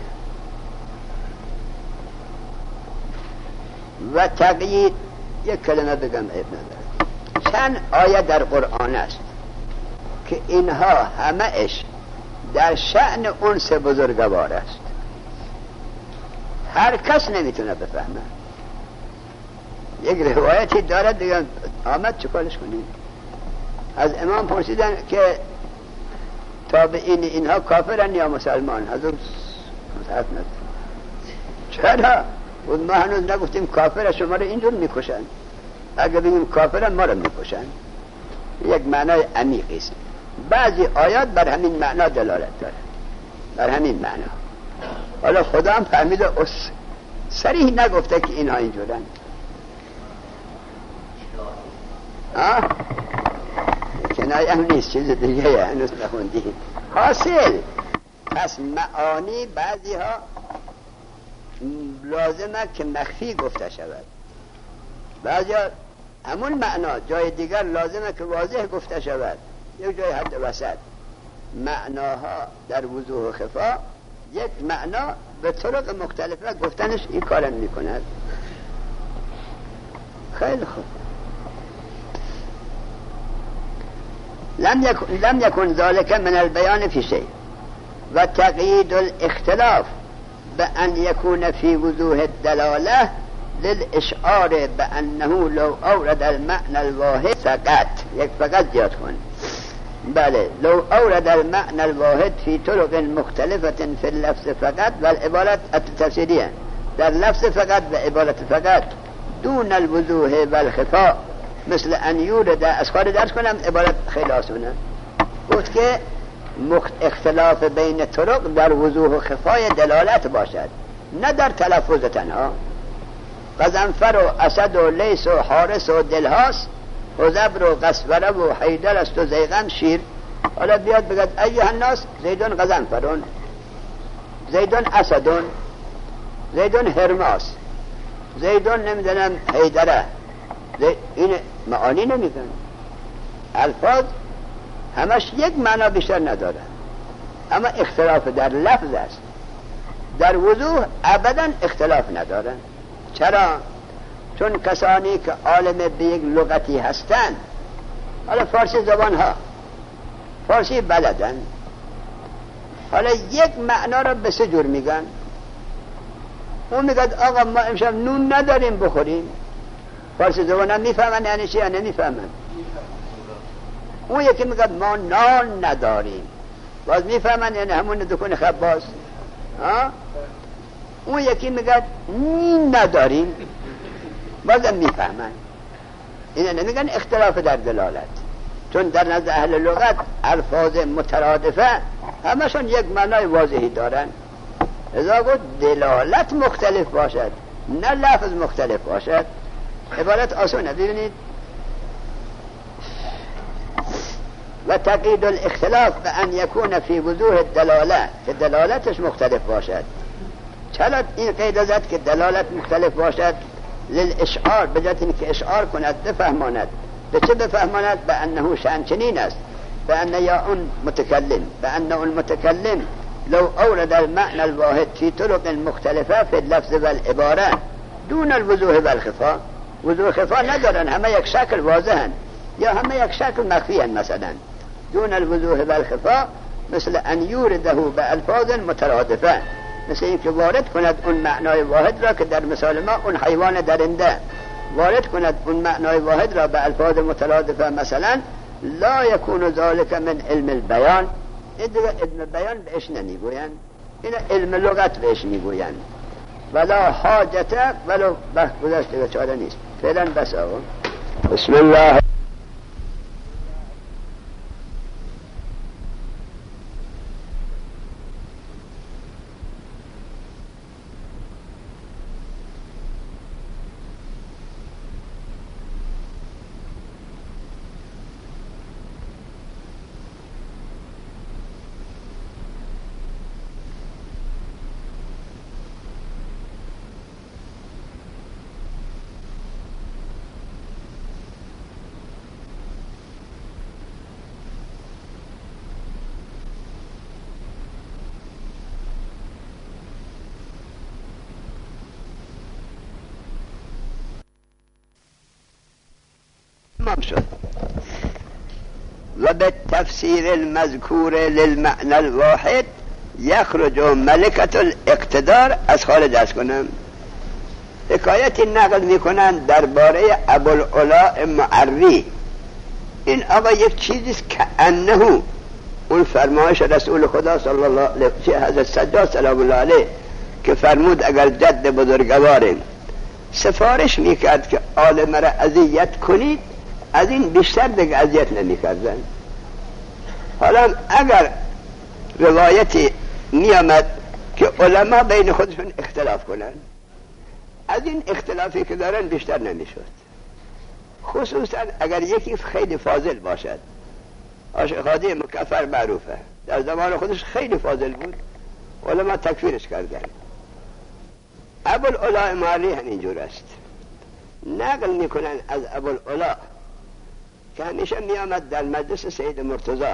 و تقیید، یک کلمه بگم عیب نداره، چند آیه در قرآن است که اینها همه اش در شأن انس بزرگوار است، هر کس نمیتونه بفهمه. یک روایتی دارد دیگه آمد چکارش کنیم. از امام پرسیدن که تابعین اینها کافرن یا مسلمان؟ حضور مصحف ند چرا؟ و ما هنوز نگفتیم کافر، شما رو اینجور میکشن، اگر بگیم کافرن ما رو میکشن. یک معنای عمیقی است. بعضی آیات بر همین معنا دلالت داره، بر همین معنا. حالا خدا هم فهمیده، اس صریح نگفته که اینها اینجورن. آه کنایه هم نیست، چیز دیگه هنوز نخوندیم. حاصل پس معانی بعضی ها لازمه که مخفی گفته شود، بعضی ها همون معنا جای دیگر لازمه که واضح گفته شود، یک جای حد وسط. معناها در وضوح و خفا یک معنا به طرق مختلفه گفتنش این کارن میکند. خیلی خوب. لم يكن لم يكن ذلك من البيان في شيء. وتقييد الاختلاف بأن يكون في وضوح الدلالة للإشعار بأنه لو أورد المعنى الواحد فقط، یک فقط زیاد کن، بله، لو أورد المعنى الواحد في طرق مختلفة في اللفظ فقط والعبارة التفسيرية، در لفظ فقط و عبارت فقط دون الوضوح والخفاء، مثل ان یورد، از کار درس کنم عبارت خیلی آسونه. گفت که اختلاف بین طرق در وضوح و خفای دلالت باشد، نه در تلفظ تنها. غضنفر و اسد و لیس و حارس و دلهاس و زبر و قصوره و حیدر است و زیغم شیر. حالا بیاد بگد ایها الناس زیدون غضنفرون، زیدون اسدون، زیدون هرماس، زیدون نمیدونم حیدره. این معانی نمیگن. الفاظ همش یک معنا بیشتر نداره، اما اختلاف در لفظ است. در وضوح ابدا اختلاف ندارن. چرا؟ چون کسانی که عالم به یک لغتی هستند، حالا فارسی زبان ها فارسی بلدن، حالا یک معنا را به سه جور میگن. اون میگد آقا ما امشب نون نداریم بخوریم، فارسی زبان هم میفهمن یعنی چی یا نمیفهمن؟ اون یکی میگه ما نان نداریم، باز میفهمن یعنی همون دکون خباز. اون یکی میگه نین نداریم، بازم میفهمن. اینا نمیگن اختلاف در دلالت، چون در نزد اهل لغت الفاظ مترادفه همشون یک معنای واضحی دارن. ازا گفت دلالت مختلف باشد نه لفظ مختلف باشد، عبارت آسونه. ببینید و تقیید الاختلاف به ان یکون فی وضوح الدلاله، که دلالتش مختلف باشد. چرا این قید زد که دلالت مختلف باشد؟ للاشعار، بجات این که اشعار کند، بفهماند. به چه بفهماند؟ به انه شأن چنین است، به ان یا اون متکلم، به ان اون متکلم لو اورد المعنى الواحد فی طرق مختلفه فی اللفظ والعباره دون الوضوح والخفا. وضوح خفا ندارن، همه یک شکل واضحن یا همه یک شکل مخفی هن. مثلا دون الوضوح والخفا مثل ان یورده به الفاظ مترادفه، مثل این که وارد کند اون معنای واحد را که در مثال ما اون حیوان درنده، وارد کند اون معنای واحد را به الفاظ مترادفه. مثلا لا یکون ذالک من علم البیان، این دیگه علم بیان بهش نمیگوین، این علم لغت بهش میگوین. ولا حاجت ولو به گذشته به چاره نیست. فعلا بس آقا. بسم الله. شد. و به تفسیر المذکور للمعنى الواحد یخرج ملکت الاقتدار از خارج از کنم. حکایتی نقل میکنن درباره ابوالعلا معری. این آقا یک چیزیست که انه اون فرمایش رسول خدا صلی الله علیه حضرت سجاد سلام الله علیه که فرمود اگر جد بزرگواریم سفارش میکرد که عالم را اذیت کنید، از این بیشتر دیگه اذیت نمی‌کردن. حالا اگر روایتی میامد که علما بین خودشون اختلاف کنن، از این اختلافی که دارن بیشتر نمیشد. خصوصا اگر یکی خیلی فاضل باشد. عاشق هادی مکفر معروفه، در زمان خودش خیلی فاضل بود، علما تکفیرش کردن. ابوالعلا معری همینجور است. نقل میکنن از ابوالعلا که همیشه می آمد در مجلس سید مرتضی.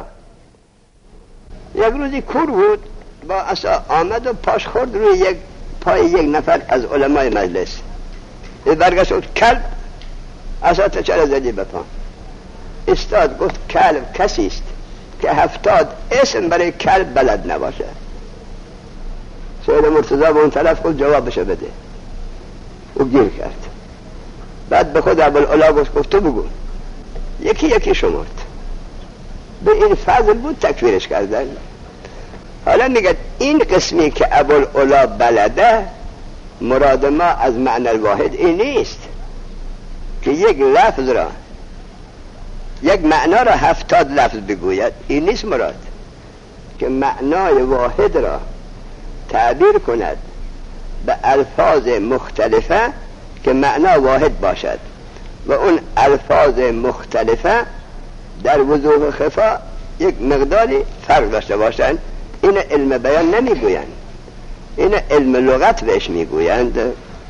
یک روزی کور بود، با عصا آمد و پاش خورد روی یک پای یک نفر از علمای مجلس. برگشت گفت کلب عصا تا چرا زدی به پا؟ استاد گفت کلب کسی است که هفتاد اسم برای کلب بلد نباشه. سید مرتضی به اون طرف گفت جوابشو بده، او گیر کرد. بعد به خود ابوالعلا گفت تو بگو. یکی یکی شمرد. به این فضل بود تکفیرش کردن. حالا میگه این قسمی که ابوالعلا بلده، مراد ما از معنی الواحد این نیست که یک لفظ را، یک معنا را هفتاد لفظ بگوید. این نیست مراد که معنای واحد را تعبیر کند به الفاظ مختلفه که معنا واحد باشد و اون الفاظ مختلفه در وضوح خفا یک مقداری فرق داشته باشند. این علم بیان نمیگویند، این علم لغت بهش میگویند.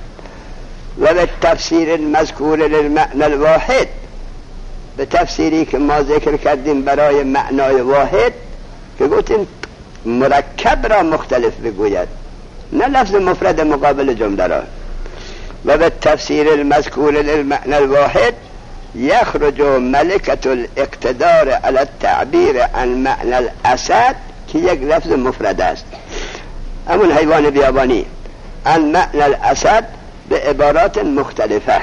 و به تفسیر المذکور للمعنى الواحد، به تفسیری که ما ذکر کردیم برای معنای واحد که گفتیم مرکب را مختلف بگوید، نه لفظ مفرد مقابل جمله را. و به تفسیر المذکور للمعنى الواحد یخرج ملکت الاقتدار على التعبیر عن معنى الاسد که یک لفظ مفرد است، همون حیوان بیابانی، عن معنى الاسد به عبارات مختلفه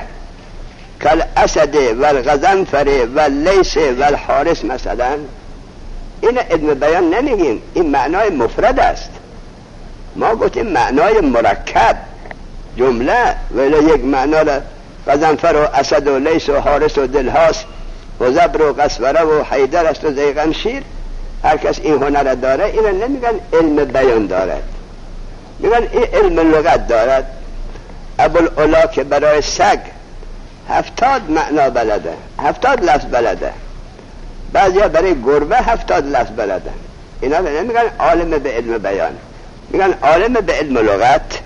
کالاسد والغضنفر واللیث والحارس مثلا. این علم بیان نمیگیم، این معنای مفرد است. ما گفتیم معنای مرکب جمله، ولی یک معنا را غضنفر و اسد و لیث و حارس و دلهاس و زبر و قصوره و حیدر است و زیغمشیر. هر کس این هنر داره، این نمیگن علم بیان دارد. میگن این علم لغت دارد. ابوالعلا که برای سگ هفتاد معنا بلده، هفتاد لفظ بلده، بعضیا برای گربه هفتاد لفظ بلده. اینا نمیگن عالم به علم بیان، میگن عالم به علم لغت.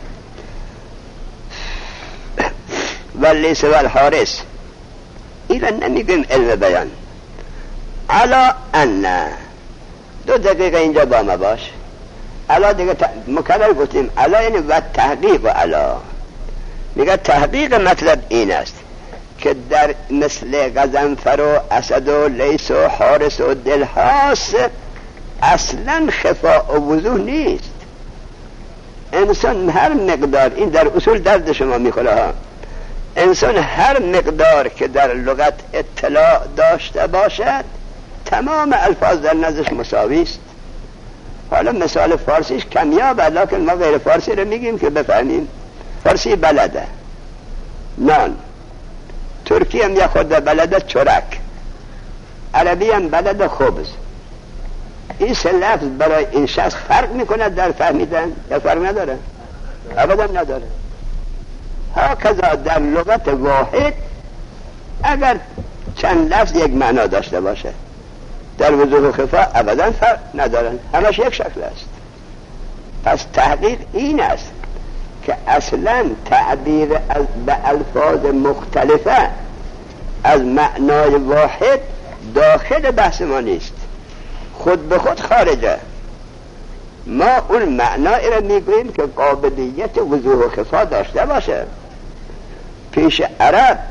واللیس والحارس اینا نمیگن علم بیان. علا ان دو دقیقه اینجا با ما باش. علا دیگه مکرر گفتیم، علا یعنی و تحقیق. و علا میگه تحقیق مطلب این است که در مثل غضنفر و اسد و لیس و حارس و دلهاس اصلا خفا و وضوح نیست. انسان هر مقدار، این در اصول درد شما میخوره ها، انسان هر مقدار که در لغت اطلاع داشته باشد تمام الفاظ در نزدش مساوی است. حالا مثال فارسیش کمیابه، لکن ما غیر فارسی رو میگیم که بفهمیم. فارسی بلده نان، ترکی هم یا خود بلده چرک، عربی هم بلده خبز. این سه لفظ برای این شخص فرق میکنه در فهمیدن یا فرق نداره؟ ابدا نداره. هکذا در لغت واحد اگر چند لفظ یک معنا داشته باشه، در وضوح و خفا ابدا فرق ندارن، همش یک شکل است. پس تحقیق این است که اصلا تعبیر از به الفاظ مختلفه از معنای واحد داخل بحث ما نیست، خود به خود خارجه. ما اون معنایی را میگوییم که قابلیت وضوح و خفا داشته باشه. پیش عرب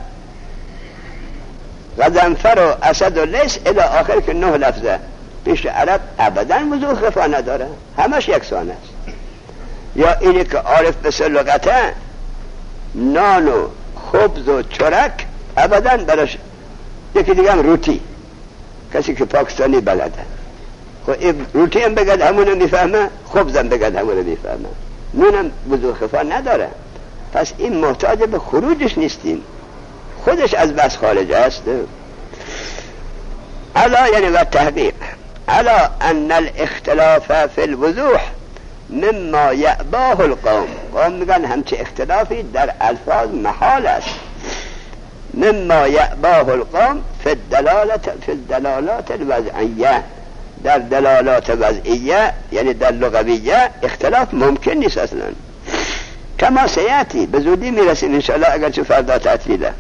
غضنفر و اسد و لیس الی آخر که نه لفظه، پیش عرب ابدا وضوح و خفا نداره، همش یکسان است. یا اینی که عارف به لغته نان و خبز و چرک ابدا برش، یکی دیگه هم روتی، کسی که پاکستانی بلده خب روتی هم بگد همونه میفهمه، خبز هم بگد همونه میفهمه، نون هم وضوح خفا نداره. پس این محتاج به خروجش نیستیم، خودش از بس خارج است. علا یعنی و تحقیق. علا ان الاختلاف فی الوضوح مما یعباه القوم. قوم میگن همچه اختلافی در الفاظ محال است. مما یعباه القوم فی الدلالت فی الدلالات الوضعیه، در دلالات وضعیه یعنی در لغویه اختلاف ممکن نیست اصلا. کما سیاتی، به زودی میرسیم انشاءالله اگرچه فردا تعطیله.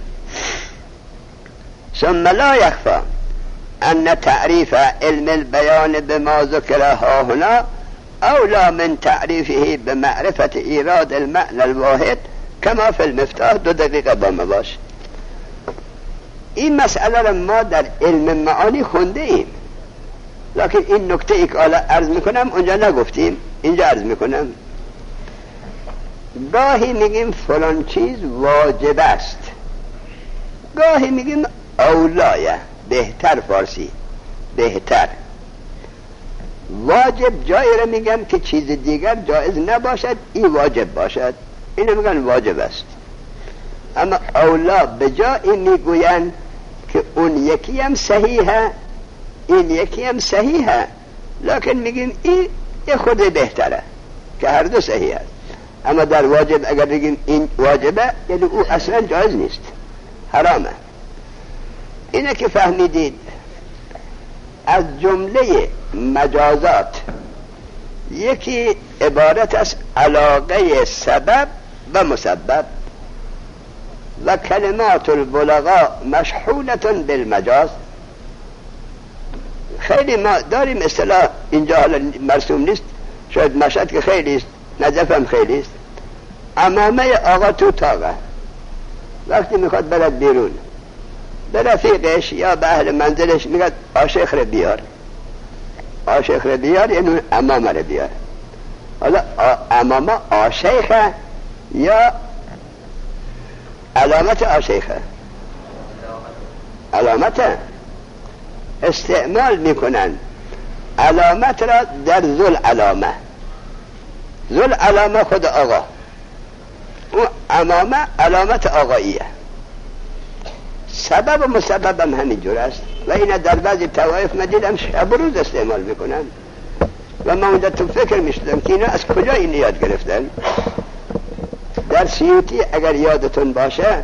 ثم لا یخفا ان تعریف علم البیان بما ذکر ها هنا اولا من تعریفه بمعرفت ایراد المعنى الواحد کما فی المفتاح. دو دقیقه با ما باش. این مسئله را ما در علم معانی خونده ایم، لکن این نکته ای که عرض میکنم اونجا نگفتیم، اینجا عرض میکنم. گاهی میگیم فلان چیز واجب است، گاهی میگیم اولایه، بهتر، فارسی بهتر. واجب جایی را میگم که چیز دیگر جایز نباشد، این واجب باشد، اینو میگن واجب است. اما اولا به جایی میگوین که اون یکی هم صحیحه، این یکی هم صحیحه، لکن میگیم این یه خود بهتره که هر دو صحیح است. اما در واجب اگر بگیم این واجبه یعنی او اصلا جایز نیست، حرامه. اینه که فهمیدید از جمله مجازات یکی عبارت از علاقه سبب و مسبب و کلمات البلغاء مشحونتون بالمجاز. خیلی ما داریم اصطلاح اینجا حالا مرسوم نیست، شاید مشهد که خیلی است، نجف هم خیلی است. عمامه آقا تو تاقه وقتی میخواد برد بیرون به رفیقش یا به اهل منزلش میگه آشیخ رو بیار، آشیخ رو بیار یعنی عمامه رو بیار. حالا عمامه آشیخه یا علامت آشیخه؟ علامت استعمال میکنن علامت را در ذل علامه. ذل علامه خود آقا، او عمامه علامت آقاییه. سبب و مسبب هم همین جور است و اینا در بعضی طوایف مدید هم شب روز استعمال میکنن. و من اونجا تو فکر میشدم که اینا از کجا این یاد گرفتن. در سیوطی اگر یادتون باشه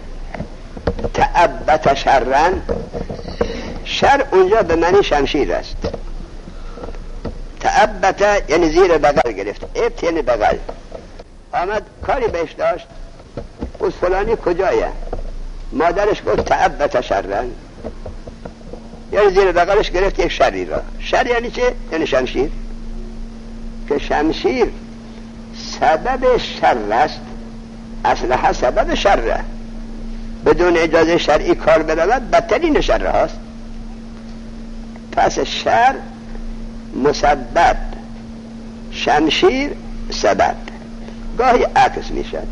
تعبت شرن، شر اونجا به معنی شمشیر است. تعبت یعنی زیر بغل گرفت، ابت یعنی بغل. آمد کاری بهش داشت، از فلانی کجایه؟ مادرش گفت تعبت شرن، یعنی زیر بغلش گرفت یک شری را. شر یعنی چه؟ یعنی شمشیر، که شمشیر سبب شر است، اصلها سبب شره. بدون اجازه شرعی کار برود بدترین شر هاست. پس شر مسبب، شمشیر سبب. گاهی عکس میشد.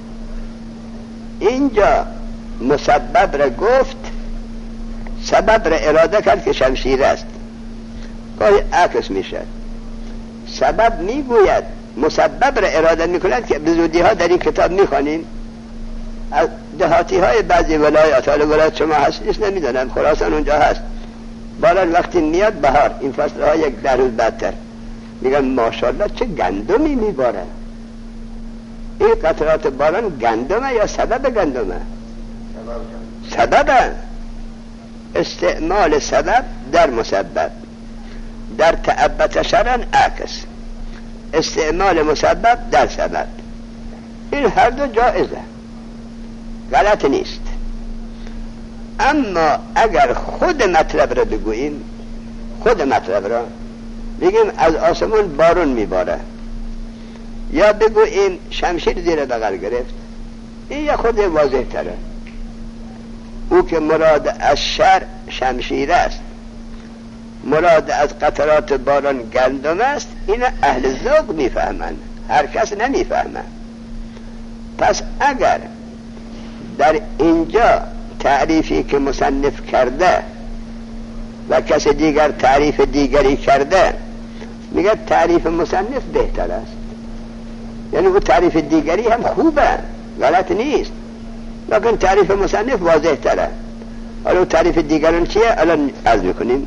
اینجا مسبب را گفت، سبب را اراده کرد که شمشیر است. گاهی عکس میشد. سبب میگوید، مسبب را اراده میکند که به زودی ها در این کتاب میخوانیم. از دهاتی های بعضی ولایات، حالا ولایت شما هست نیست نمیدونم، خراسان اونجا هست، باران وقتی میاد بهار، این فصل ها یک در روز بعدتر، میگن ماشاءالله چه گندمی میباره. این قطرات باران گندمه یا سبب گندمه؟ سببه. استعمال سبب در مسبب. در تعبت شرن عکس، استعمال مسبب در سبب. این هر دو جائزه، غلط نیست. اما اگر خود مطلب را بگوییم، خود مطلب را بگیم از آسمان بارون میباره، یا بگوییم شمشیر زیر بغل گرفت، این یا خود واضح تره. او که مراد از شر شمشیر است، مراد از قطرات باران گندم است، این اهل ذوق میفهمند، هر کس نمیفهمه. پس اگر در اینجا تعریفی که مصنف کرده و کس دیگر تعریف دیگری کرده، میگه تعریف مصنف بهتر است، یعنی او تعریف دیگری هم خوبه، غلط نیست، لیکن تعریف مصنف واضح تره. حالا تعریف دیگران چیه؟ الان عرض میکنیم.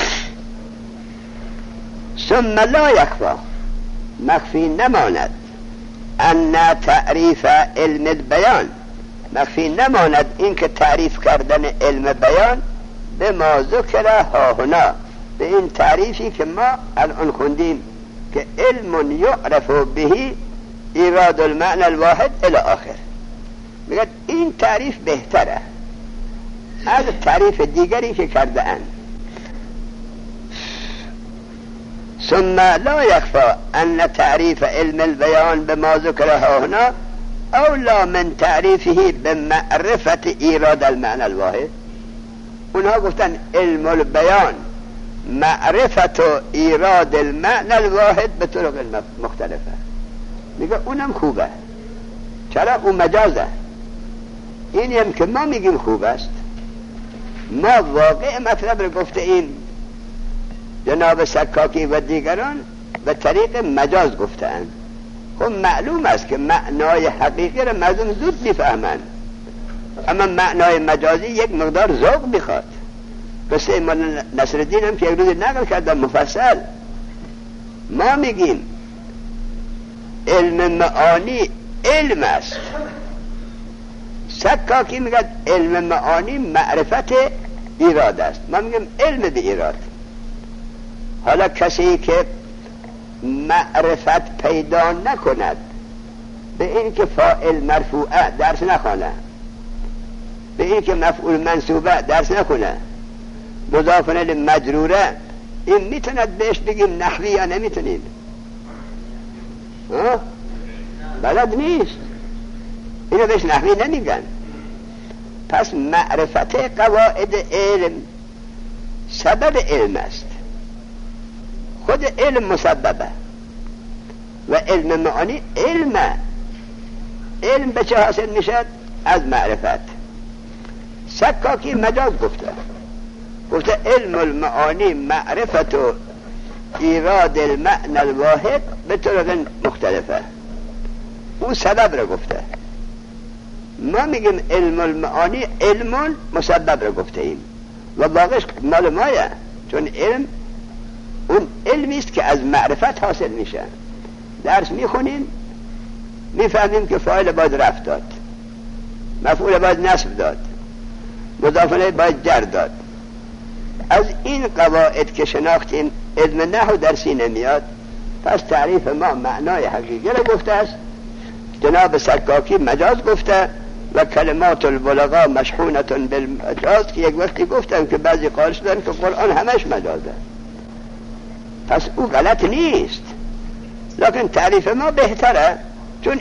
ثم لا یخفا، مخفی نماند، ان تعریف علم البیان، مخفی نماند این که تعریف کردن علم بیان به ما ذکر ها هنا، به این تعریفی که ما الان خوندیم که علم یعرف به ایراد المعنى الواحد الی آخر. میگه این تعریف بهتره از تعریف دیگری که کرده اند. ثم لا يخفى ان تعریف علم البیان بما ذکر ها هنا اولا من تعریفه بمعرفت ایراد المعنى الواحد. اونها گفتن علم البیان معرفت و ایراد المعنى الواحد به طرق مختلفه. میگه اونم خوبه، چرا؟ اون مجازه. این هم که ما میگیم خوب است، ما واقع مطلب رو گفته این جناب سکاکی و دیگران به طریق مجاز گفتند. خب معلوم است که معنای حقیقی رو مردم زود میفهمند، اما معنای مجازی یک مقدار ذوق میخواد. قصه مولانا نصرالدین هم که یک روز نقل کردم مفصل، ما میگیم علم معانی علم است، سکاکی میگه علم معانی معرفت ایراد است، ما میگیم علم به ایراد. حالا کسی که معرفت پیدا نکند به این که فاعل مرفوعه درس نخونه، به این که مفعول منصوبه درس نکنه، مضاف الیه مجروره، این میتوند بهش بگیم نحوی یا نمیتونیم؟ بلد نیست، اینو بهش نحوی نمیگن. پس معرفت قواعد علم سبب علم است، خود علم مسببه و علم معانی علمه. علم به چه حاصل میشد؟ از معرفت. سکاکی مجاز گفته، گفته علم المعانی معرفت و ایراد المعنى الواحد به طرق مختلفه، او سبب رو گفته. ما میگیم علم المعانی علم مسبب رو گفته ایم و واقعش مال مایه، چون علم اون علمی است که از معرفت حاصل میشه. درس میخونیم میفهمیم که فاعل باید رفع داد، مفعول باید نصب داد، مضاف الیه باید جر داد. از این قواعد که شناختیم علم نحو درسی نمیاد. پس تعریف ما معنای حقیقی را گفته است. جناب سکاکی مجاز گفته و کلمات البلغا مشحونتون بالمجاز که یک وقتی گفتم که بعضی قائل شدن که قرآن همش مجازه. پس او غلط نیست، لکن تعریف ما بهتره، چون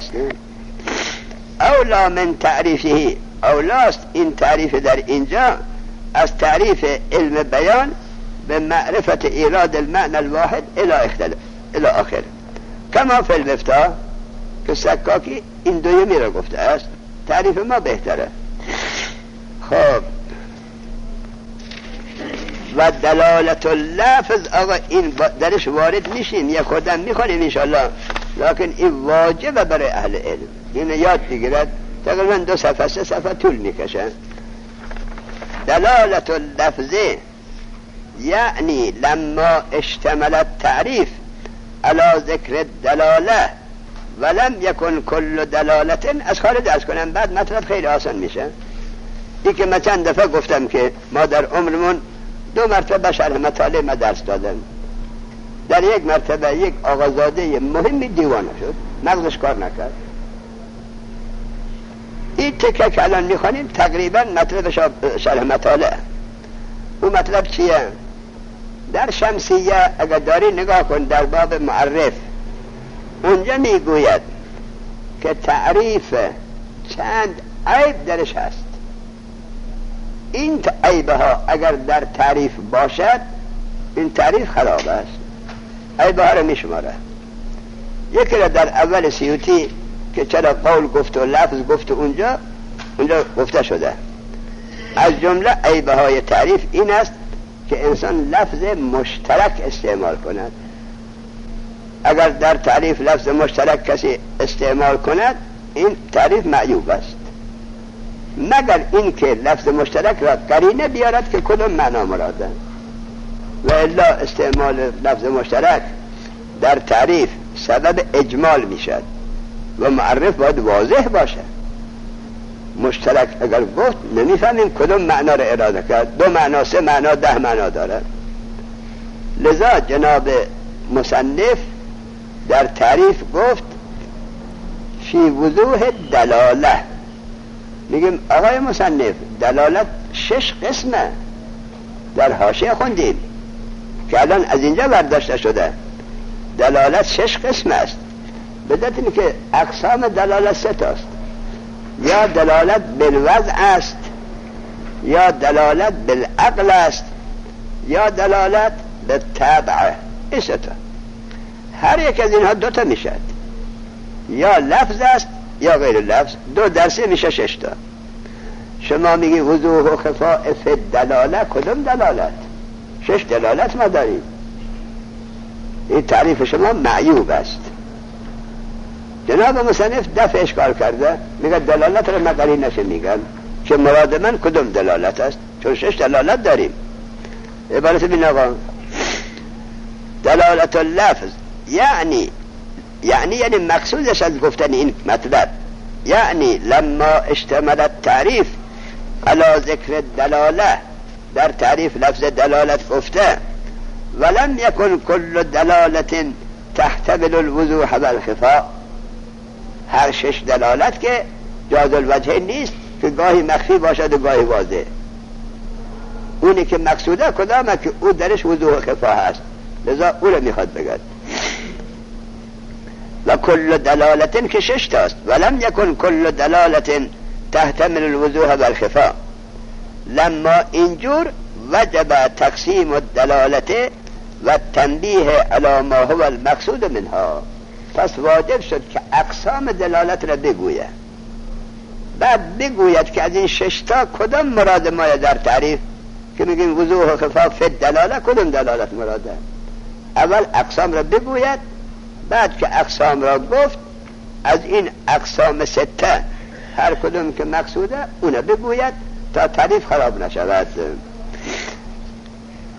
اولا من تعریفه، اولاست این تعریف در اینجا از تعریف علم بیان به معرفت ایراد المعنى الواحد الى اختلاف الى آخر، کما فی المفتاح که سکاکی این دویمی را گفته است. تعریف ما بهتره. خب و دلالت اللفظ، آقا این درش وارد میشیم، یک خودم میخونیم انشاءالله، لکن این واجبه برای اهل علم. این یاد بگیرد، تقریبا دو صفحه سه صفحه طول میکشه. دلالت اللفظ یعنی لما اشتملت تعریف على ذکر دلاله ولم یکن کل دلالت، از خارج از کنم بعد مطلب خیلی آسان میشه. این که من چند دفعه گفتم که ما در عمرمون دو مرتبه شرح مطالع ما درس دادم. در یک مرتبه یک آقازاده مهمی دیوانه شد، مغزش کار نکرد. این تکه که الان میخوانیم تقریبا مطلب شرح مطالع. اون مطلب چیه؟ در شمسیه اگر داری نگاه کن در باب معرف، اونجا میگوید که تعریف چند عیب درش هست. این عیبه ها اگر در تعریف باشد این تعریف خراب است. عیبه ها رو میشماره. یکی را در اول سیوطی که چرا قول گفت و لفظ گفت اونجا اونجا گفته شده. از جمله عیبه های تعریف این است که انسان لفظ مشترک استعمال کند. اگر در تعریف لفظ مشترک کسی استعمال کند این تعریف معیوب است، مگر این که لفظ مشترک را قرینه بیارد که کدام معنا مراده. و الا استعمال لفظ مشترک در تعریف سبب اجمال میشد و معرف باید واضح باشه. مشترک اگر گفت نمیفهمیم کدام معنا را اراده کرد. دو معنا، سه معنا، ده معنا دارد. لذا جناب مصنف در تعریف گفت فی وضوح دلاله. میگیم آقای مصنف دلالت شش قسمه، در حاشیه خوندیم که الان از اینجا برداشته شده. دلالت شش قسم است. بدونید که اقسام دلالت سه تاست. یا دلالت بالوضع است، یا دلالت بالعقل است، یا دلالت بالطبع. این سه تا. هر یک از اینها دوتا میشد، یا لفظ است یا غیر لفظ. دو درسه میشه شش تا. شما میگی وضوح و خفاء فی دلاله، کدوم دلالت؟ شش دلالت ما داریم. این تعریف شما معیوب است. جناب مصنف دفع اشکال کرده، میگه دلالت رو مقری نشه، میگن که مراد من کدوم دلالت است، چون شش دلالت داریم. عبارت بین آقا دلالت اللفظ یعنی یعنی یعنی مقصودش از گفتن این مطلب، یعنی لما اشتملت تعریف علی ذکر دلاله، در تعریف لفظ دلالت گفته، ولم یکن کل دلالت تحتمل الوضوح والخفاء. هر شش دلالت که جاز الوجه نیست که گاهی مخفی باشد و گاهی واضح. اونی که مقصوده کدامه که او درش وضوح و خفا هست، لذا او رو میخواد بگد. و کل دلالت که شش تاست، ولم یکن کل دلالت تحتمل الوضوح والخفا. لما اینجور وجب تقسیم الدلالت و تنبیه علی ما هو المقصود منها. پس واجب شد که اقسام دلالت را بگوید، بعد بگوید که از این ششتا کدام مراد ما در تعریف که میگیم وضوح و خفا فی دلاله، کدام دلالت مراده. اول اقسام را بگوید، بعد که اقسام را گفت از این اقسام سته هر کدوم که مقصوده اونه بگوید تا تعریف خراب نشود.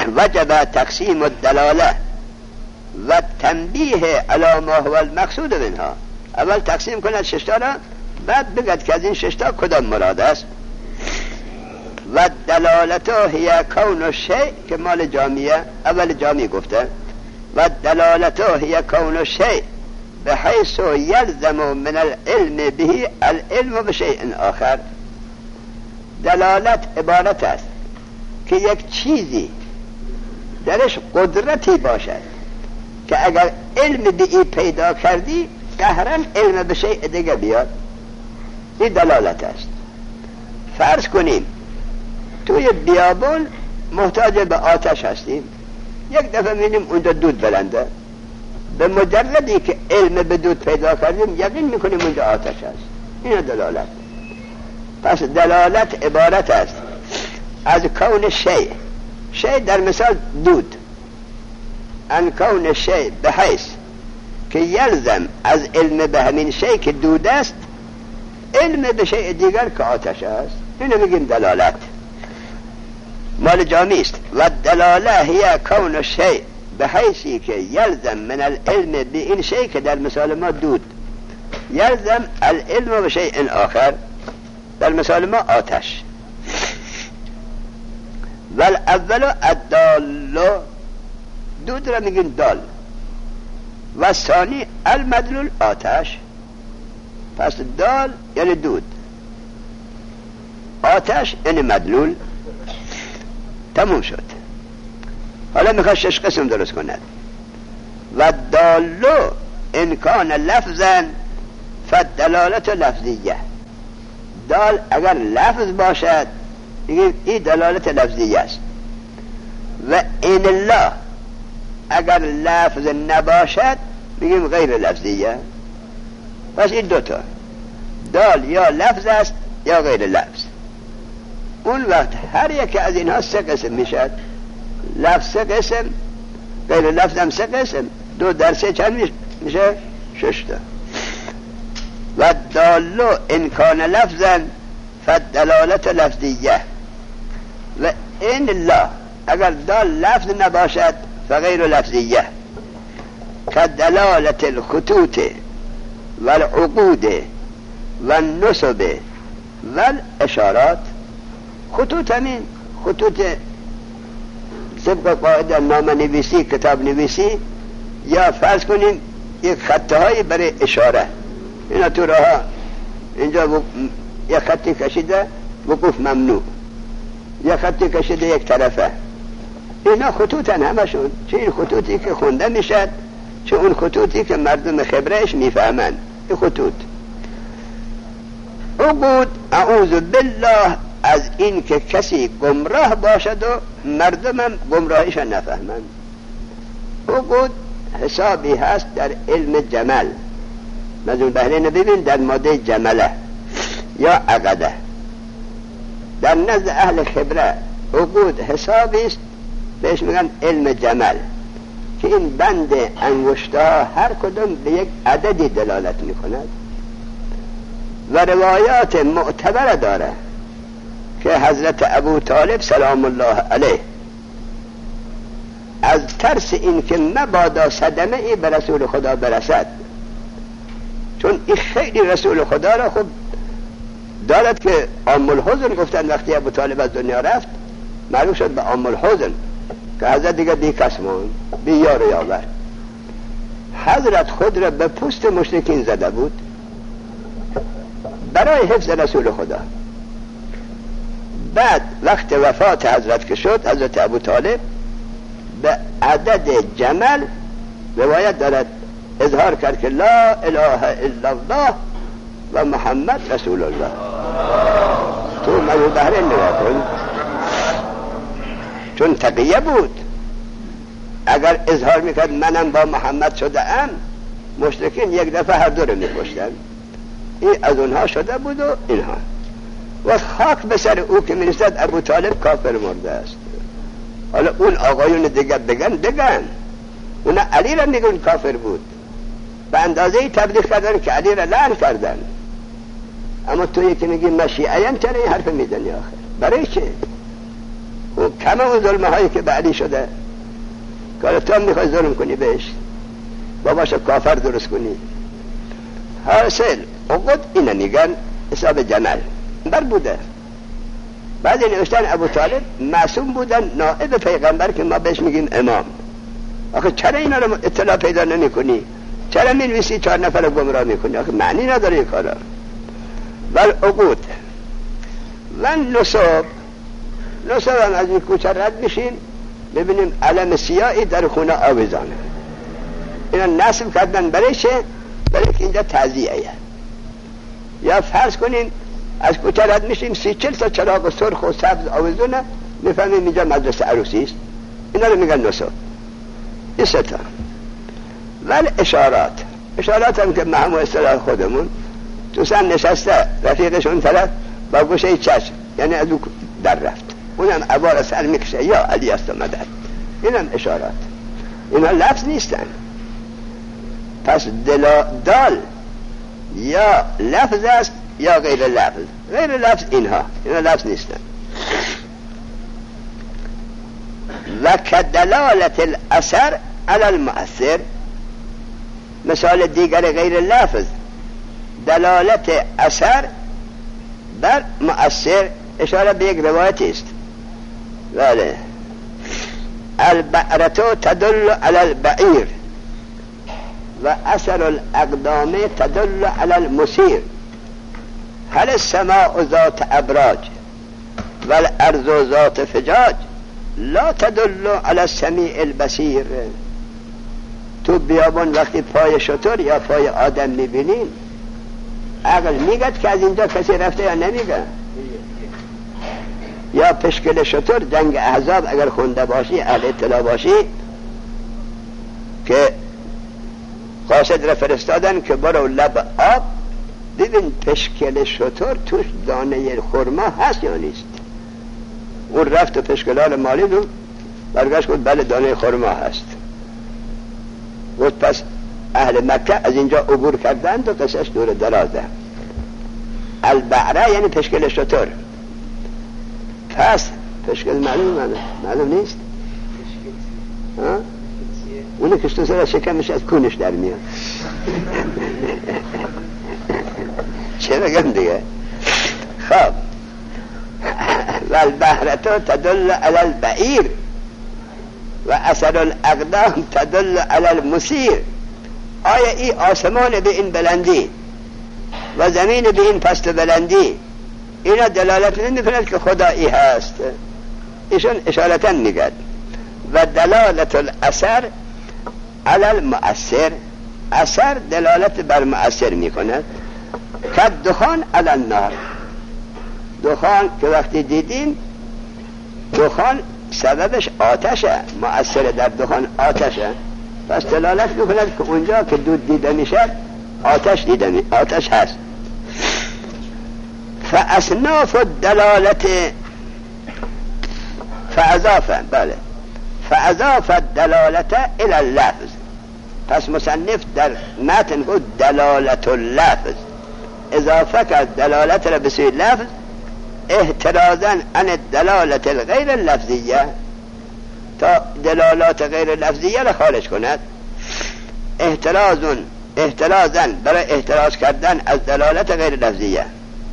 وجب تقسیم الدلاله و تنبیه علی ما هو المقصود منها. اول تقسیم کند ششتا را، بعد بگد که از این ششتا کدام مراد است. و دلالته هی کون الشیء که مال جامعه، اول جامعه گفته. و دلالته هی کون الشیء بحیث یلزم من العلم به العلم بشیء آخر. دلالت عبارت است که یک چیزی درش قدرتی باشد که اگر علم به این پیدا کردی قهرن علم به شیء دیگه بیاد. این دلالت است. فرض کنیم توی بیابان محتاج به آتش هستیم، یک دفعه می‌بینیم اونجا دود بلنده، به مجردی که علم به دود پیدا کردیم یقین میکنیم اونجا آتش هست. این دلالت. پس دلالت عبارت است از کون شیء، شیء در مثال دود، ان کون شیء به حیث که یلزم از علم به همین شیء که دود است علم به شیء دیگر که آتش است. اینو میگیم دلالت. مال جامعی است. و دلاله هی کون شیء به حیثی که یلزم من العلم به این شیء که در مثال ما دود، یلزم العلم به شیء آخر، در مثال ما آتش. ول اول الدال، دود را میگن دال، و ثانی المدلول آتش. پس دال یعنی دود، آتش یعنی مدلول. تموم شد. حالا میخواد شش قسم درست کند. و دالو ان کان لفظا فالدلالت لفظیه. دال اگر لفظ باشد میگیم این دلالت لفظیه است. و این الله اگر لفظ نباشد میگیم غیر لفظیه. پس این دوتا، دال یا لفظ است یا غیر لفظ. اون وقت هر یک از اینها سه قسم میشد. لفظ سه قسم، غیر لفظ هم سه قسم. دو در سه چند میشه؟ شش تا. و دالو ان کان لفظا فالدلالت لفظیه. و این الله اگر دال لفظ نباشد فغیر لفظیه. که دلالت الخطوط والعقود والنسب والاشارات. خطوط همین خطوط طبق قاعده نامه نویسی، کتاب نویسی، یا فرض کنیم یک خطهایی برای اشاره. اینا تو راه اینجا و... یک خطی کشیده وقوف ممنوع، یک خطی کشیده یک طرفه. اینا خطوطن همشون. چه این خطوطی که خونده میشد، چه اون خطوطی که مردم خبرهش میفهمند. این خطوط. عقود اعوذ بالله از این که کسی گمراه باشد و مردمم گمراهیش نفهمند. عقود حسابی هست در علم جمل. مزون بحرین ببین در ماده جمله یا عقده. در نزد اهل خبره عقود حسابی است بهش میگن علم جمل، که این بند انگشت‌ها هر کدوم به یک عددی دلالت میکند و روایات معتبر داره که حضرت ابو طالب سلام الله علیه از ترس این که مبادا صدمه ای به رسول خدا برسد، چون این خیلی رسول خدا را خب دارد که عام الحزن گفتن وقتی ابو طالب از دنیا رفت معروف شد به عام الحزن که حضرت دیگه بی کس ماند، بی یار و یاور. حضرت خود را به پوست مشرکین زده بود برای حفظ رسول خدا. بعد وقت وفات حضرت که شد، حضرت ابو طالب به عدد جمل روایت دارد اظهار کرد که لا اله الا الله و محمد رسول الله. تو منو بحرین نگاه کن، چون تقیه بود. اگر اظهار میکرد منم با محمد شده ام، مشرکین یک دفعه هر دو رو میکشتن. این از اونها شده بود و اینها. و خاک به سر او که میرسد ابو طالب کافر مرده است. حالا اون آقایون دیگه بگن بگن اونا علی را میگن کافر بود، به اندازه تبلیغ کردن که علی را لعن کردن. اما تویی که میگی من شیعیم چرا این حرف میزنی آخر؟ برای چه؟ اون تمام ظلمه هایی که بعدی شده که تو میخوای ظلم کنی بهش باباش کافر درست کنی. حاصل عقد اینا میگن حساب جمل بر بوده. بعد نوشتن ابو طالب معصوم بودن نائب پیغمبر که ما بهش میگیم امام. آخه چرا اینا رو اطلاع پیدا نمی کنی؟ چرا می نویسی چهار نفر رو گمراه میکنی؟ آخه معنی نداره این کارا. ول عقود و نصاب نصاب هم از این کوچه رد میشیم ببینیم علم سیاهی در خونه آویزانه. اینا نصب کردن برای چه؟ برای که اینجا تعزیه. یا فرض کنیم از کوچه رد میشیم سی چل تا چراغ سرخ و سبز آویزونه میفهمیم اینجا مدرسه عروسی است. اینا رو میگن نصاب. این ستا ول اشارات اشارات هم که مهم و اصطلاح خودمون تو سن نشسته رفیقشون طرف با گوشه چشم یعنی از او در رفت اونم عبار سر میکشه یا علی است مدد. اینم اشارات. اینا لفظ نیستن. پس دلا دال یا لفظ است یا غیر لفظ. غیر لفظ اینها اینا لفظ نیستن. و کدلالت الاثر علی المؤثر مثال دیگر غیر لفظ دلالت اثر بر مؤثر اشاره به یک روایت است. بله البعرة تدل على البعير و اثر الاقدام تدل على المسير هل السماء ذات ابراج والارض ذات فجاج لا تدل على السمیع البصیر. تو بیابان وقتی پای شتر یا پای آدم میبینین عقل میگد که از اینجا کسی رفته یا نمیگه. یا پشکل شتر جنگ احزاب اگر خونده باشی اهل اطلاع باشی که قاصد را فرستادن که برو لب آب ببین پشکل شتر توش دانه خرما هست یا نیست. اون رفت و پشکلال مالی رو برگشت گفت بله دانه خرما هست. گفت پس اهل مکه از اینجا عبور کردند و قصهش دور درازه. البعره یعنی پشکل شتر. پس پشکل معلوم معلوم نیست. ها؟ اونو کشتو سر شکمش از کونش در میاد. چه بگم دیگه؟ خب والبحرة تدل على البعير و اثر الاقدام تدل على المسير. آیا ای آسمان به این بلندی و زمین به این پست بلندی اینا دلالت نمی‌کند که خدایی هست؟ ایشون اشارتا میگد و دلالت الاثر علی المؤثر اثر دلالت بر مؤثر میکند که دخان علی النار. دخان که وقتی دیدیم دخان سببش آتشه مؤثر در دخان آتشه پس دلالت میکند که اونجا که دود دیده میشه آتش دیده می آتش هست. فاصناف الدلالت فاضاف بله فاضاف الدلالت الى اللفظ. پس مصنف در متن گفت دلالت اللفظ اضافه کرد دلالت را به سوی لفظ احترازا عن الدلالت الغیر اللفظیه تا دلالات غیر لفظیه را خارج کند. احترازون احترازا برای احتراز کردن از دلالت غیر لفظیه.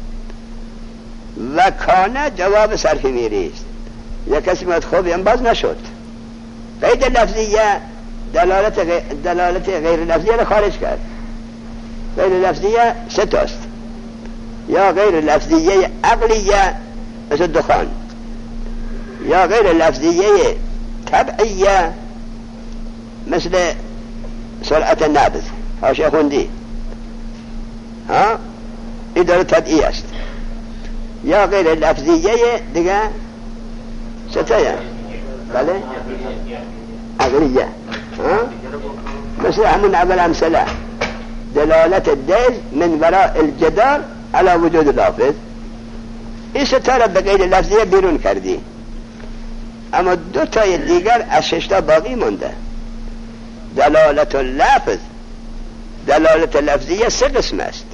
و کانه جواب صرفی میریست. یا کسی میاد خوب هم باز نشد غیر لفظیه دلالت غیر, دلالت غیر لفظیه را خارج کرد. غیر لفظیه سه تاست. یا غیر لفظیه عقلیه مثل دخان یا غیر لفظیه طبعیه مثل سرعت نبض حاشیه خوندی ها این داره طبعی است. یا غیر لفظیه دیگه ستایه بله عقلیه ها مثل همون اول امثله دلالت دل من وراء الجدار على وجود لافظ. این ستاره به غیر لفظیه بیرون کردی اما دو تای دیگر از ششتا باقی مونده. دلالت لفظ دلالت لفظیه سه قسم است.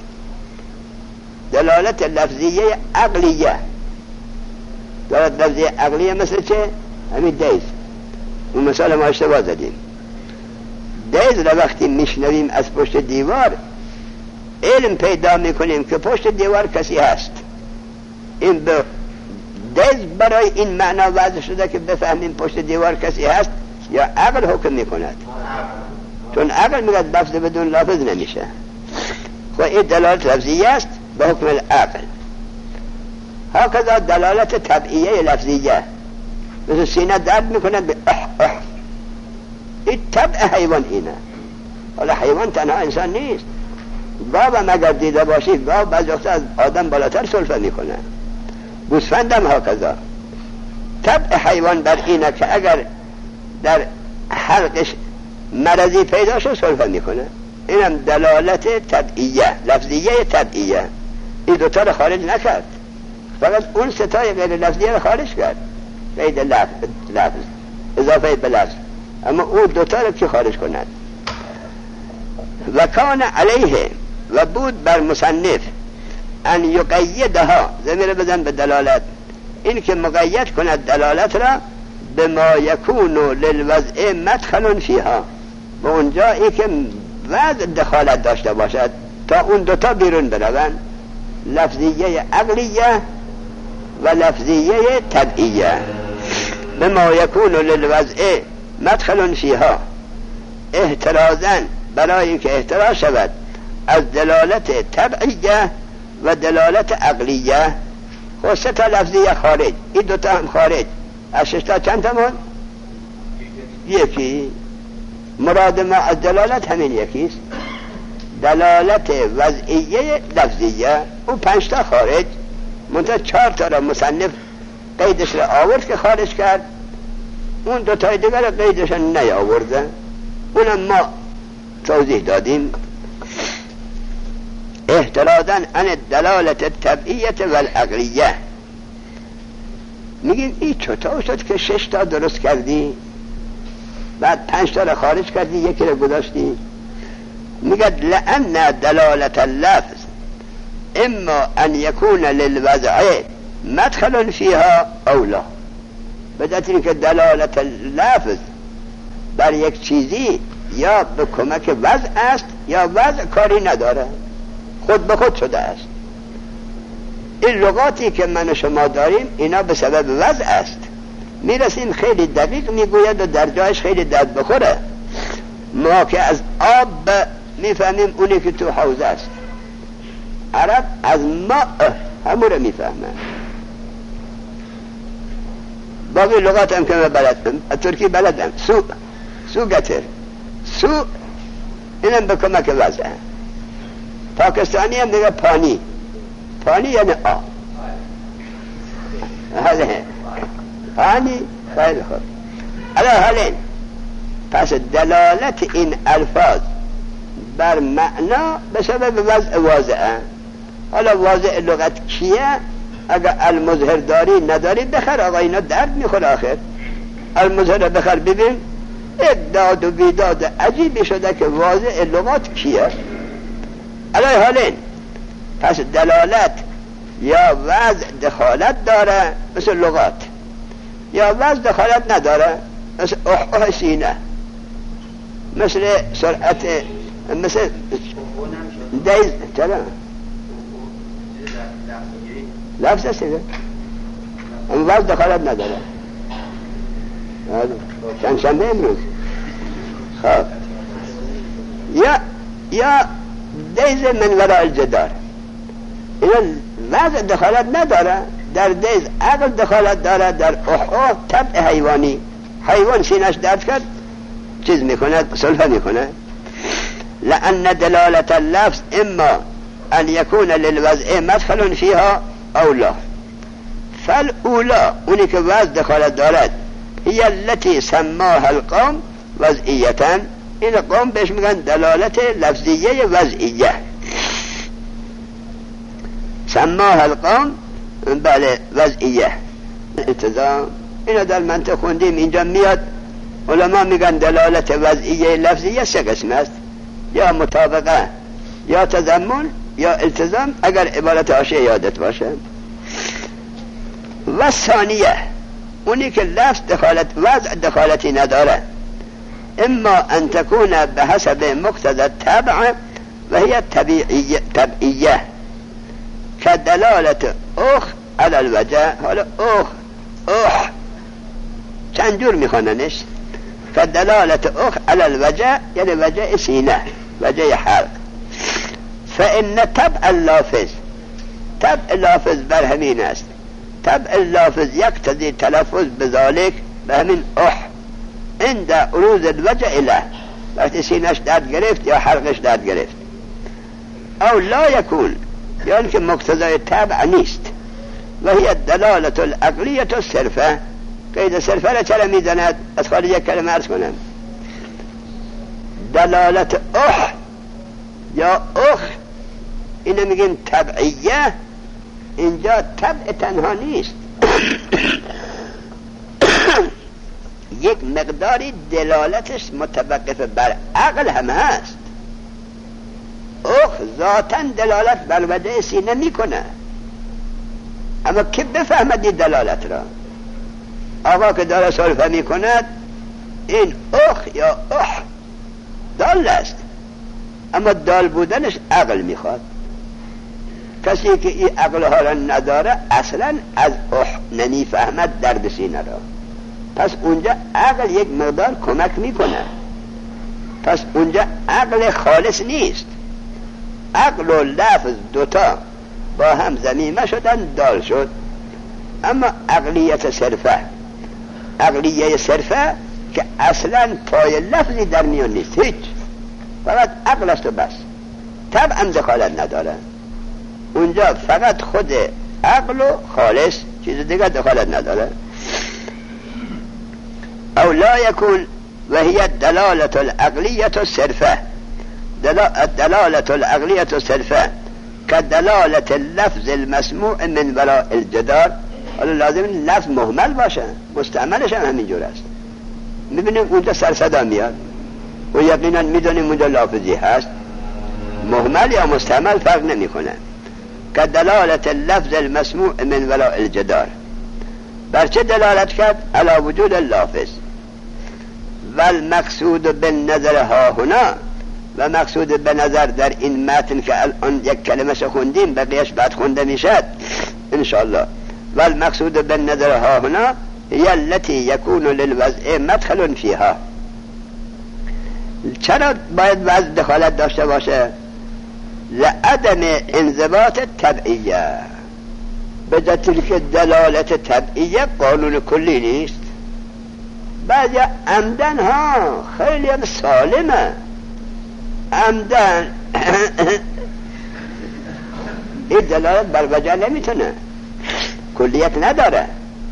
دلالت لفظیه عقلیه دلالت لفظیه عقلیه مثل چه؟ همین دیز اون مثال ما اشتباه زدیم. دیز را وقتی میشنویم از پشت دیوار علم پیدا میکنیم که پشت دیوار کسی هست. این به دیز برای این معنا وضع شده که بفهمیم پشت دیوار کسی هست یا عقل حکم میکند؟ چون عقل میگه لفظ بدون لفظ نمیشه. خب این دلالت لفظیه است به حکم العقل. هکذا دلالت طبعیه لفظیه، مثل سینه درد میکنه به اح اح، این طبع حیوان اینه. حالا حیوان تنها انسان نیست، گاو هم اگر دیده باشی گاو بعضی وقتا از آدم بالاتر سلفه میکنه، گوسفند هم هکذا. طبع حیوان بر اینه که اگر در حلقش مرضی پیدا شد سلفه میکنه. اینم دلالت طبعیه لفظیه طبعیه. این دوتا رو خارج نکرد، فقط اون ستای غیر لفظیه رو خارج کرد، قید لفظ, لفظ اضافه به لفظ، اما اون دوتا رو که خارج کند. و کان علیه، و بود بر مصنف ان یقیدها، ضمیر بزن به دلالت، این که مقید کند دلالت را به ما یکون للوضع مدخل فیها، به اونجایی که وضع دخالت داشته باشد تا اون دوتا بیرون بروند، لفظیه عقلیه و لفظیه طبعیه. به ما یکون للوضع مدخل فیها، احترازن برای اینکه احتراز شود از دلالت طبعیه و دلالت عقلیه. خب سه تا لفظیه خارج، این دوتا هم خارج، از شش تا چند تا مون؟ یکی. مراد ما از دلالت همین یکیست، دلالت وضعیه لفظیه. اون پنج تا خارج، منتها چهار تا را مصنف قیدش را آورد که خارج کرد، اون دو تای دیگر را قیدش نیاورده، اونم ما توضیح دادیم. احترازاً عن دلالت الطبعیه و العقلیه. میگیم این چطور شد که شش تا درست کردی بعد پنج تا را خارج کردی یکی را گذاشتی؟ میگه لأن دلالت اللفظ اما ان یکون للوضع مدخل فیها او لا، بدت این که دلالت اللفظ بر یک چیزی یا به کمک وضع است یا وضع کاری نداره، خود به خود شده است. این لغاتی که من و شما داریم اینا به سبب وضع است. میرسیم خیلی دقیق میگوید و در جایش خیلی درد بخوره. ما که از آب میفهمیم اونی که تو حوض است، عرب از ماء همون رو میفهمه. باقی لغات هم که من بلدم، ترکی بلدم، سو سو گتر سو، اینم به کمک وضع. پاکستانی هم دیگه پانی، پانی یعنی آب، پانی. خیلی خوب. حالا حالا پس دلالت این الفاظ بر معنا به سبب وضع واضعه. حالا واضع لغت کیه؟ اگر المظهر داری نداری بخر، آقا اینا درد میخوره آخر. المظهر بخر ببین، یک داد و بیداد عجیبی شده که واضع لغات کیه. حالا حالا پس دلالت یا وضع دخالت داره مثل لغات، یا وضع دخالت نداره مثل اح اح سینه، مثل سرعت، مثل دیز. چرا؟ لفظ است دیگه، اون وضع دخالت نداره. چند شنبه امروز. خب یا یا دیز من وراء الجدار، اینا وضع دخالت نداره. در دیز عقل دخالت داره، در احو طبع حیوانی. حیوان سینش درد کرد چیز میکنه، سلفه میکنه. لأن دلالت اللفظ اما ان یکون للوضع مدخل فیها او لا، فالاولا اونی که وضع دخالت دارد هی التي سماها القوم وضعیتا، این قوم بهش میگن دلالت لفظیه وضعیه. سماها القوم بله وضعیه. التزام اینو در منطق خوندیم، اینجا میاد علما میگن دلالت وضعیه لفظیه سه قسم است، یا مطابقه یا تضمن یا التزام، اگر عبارت حاشیه یادت باشه. و ثانیه اونی که لفظ دخالت وضع دخالتی نداره. اما ان تكون بحسب مقتضى الطبع وهي طبيعية طبيعية كدلالة اخ على الوجه. حالا اخ اخ چند جور میخواننش؟ كدلالة اخ على الوجه یعنی وجه سینه، وجه حلق. فإن طبع اللافظ، طبع لافظ بر همین است. طبع اللافظ یقتضی تلفظ بذالک، به همین اح عند عروض الوجه اله، وقتی سینهش درد گرفت یا حلقش درد گرفت. او لا یکون، یعنی که مقتضای طبع نیست. و هی دلالت العقلیه الصرفه. قید صرفه را چرا میزند؟ از خارج یک کلمه عرض کنم. دلالت اح یا اخ اینو میگیم طبعیه. اینجا طبع تنها نیست، یک مقداری دلالتش متوقف بر عقل هم هست. اخ ذاتاً دلالت بر وجه سینه میکنه، اما که بفهمد این دلالت را؟ آقا که داره صرفه میکند این اخ یا اح دال است، اما دال بودنش عقل میخواد. کسی که این عقل ها را نداره اصلا از اح نمیفهمد درد سینه را. پس اونجا عقل یک مقدار کمک میکنه. پس اونجا عقل خالص نیست. عقل و لفظ دوتا با هم ضمیمه شدن، دال شد. اما عقلیت صرفه، عقلیه صرفه که اصلا پای لفظی در میان نیست، هیچ، فقط عقل است و بس. طبعا دخالت نداره اونجا، فقط خود عقل و خالص، چیز دیگه دخالت نداره. او لا يكون وهي الدلالة العقلية الصرفة. الدلالة العقلية الصرفة كدلالة اللفظ المسموع من وراء الجدار. حالا لازم لفظ مهمل باشه، مستعملش هم همینجور است. میبینیم اونجا سر صدا میاد و یقینا میدونیم اونجا لافظی هست، مهمل یا مستعمل فرق نمیکنه. كدلالة اللفظ المسموع من وراء الجدار. بر چه دلالت کرد؟ علی وجود اللافظ. والمقصود بالنظر ها هنا، و مقصود به نظر در این متن که الان یک کلمه شو خوندیم، بقیهش بعد خونده میشد انشاءالله. والمقصود بالنظر ها هنا هي التي يكون للوضع مدخل فيها. چرا باید وضع دخالت داشته باشه؟ لعدم انضباط طبعیه، به دلیل که دلالت طبعیه قانون کلی نیست. بعضی عمدن ها خیلی هم سالمه، عمدن این دلالت بر وجه نمیتونه، کلیت نداره.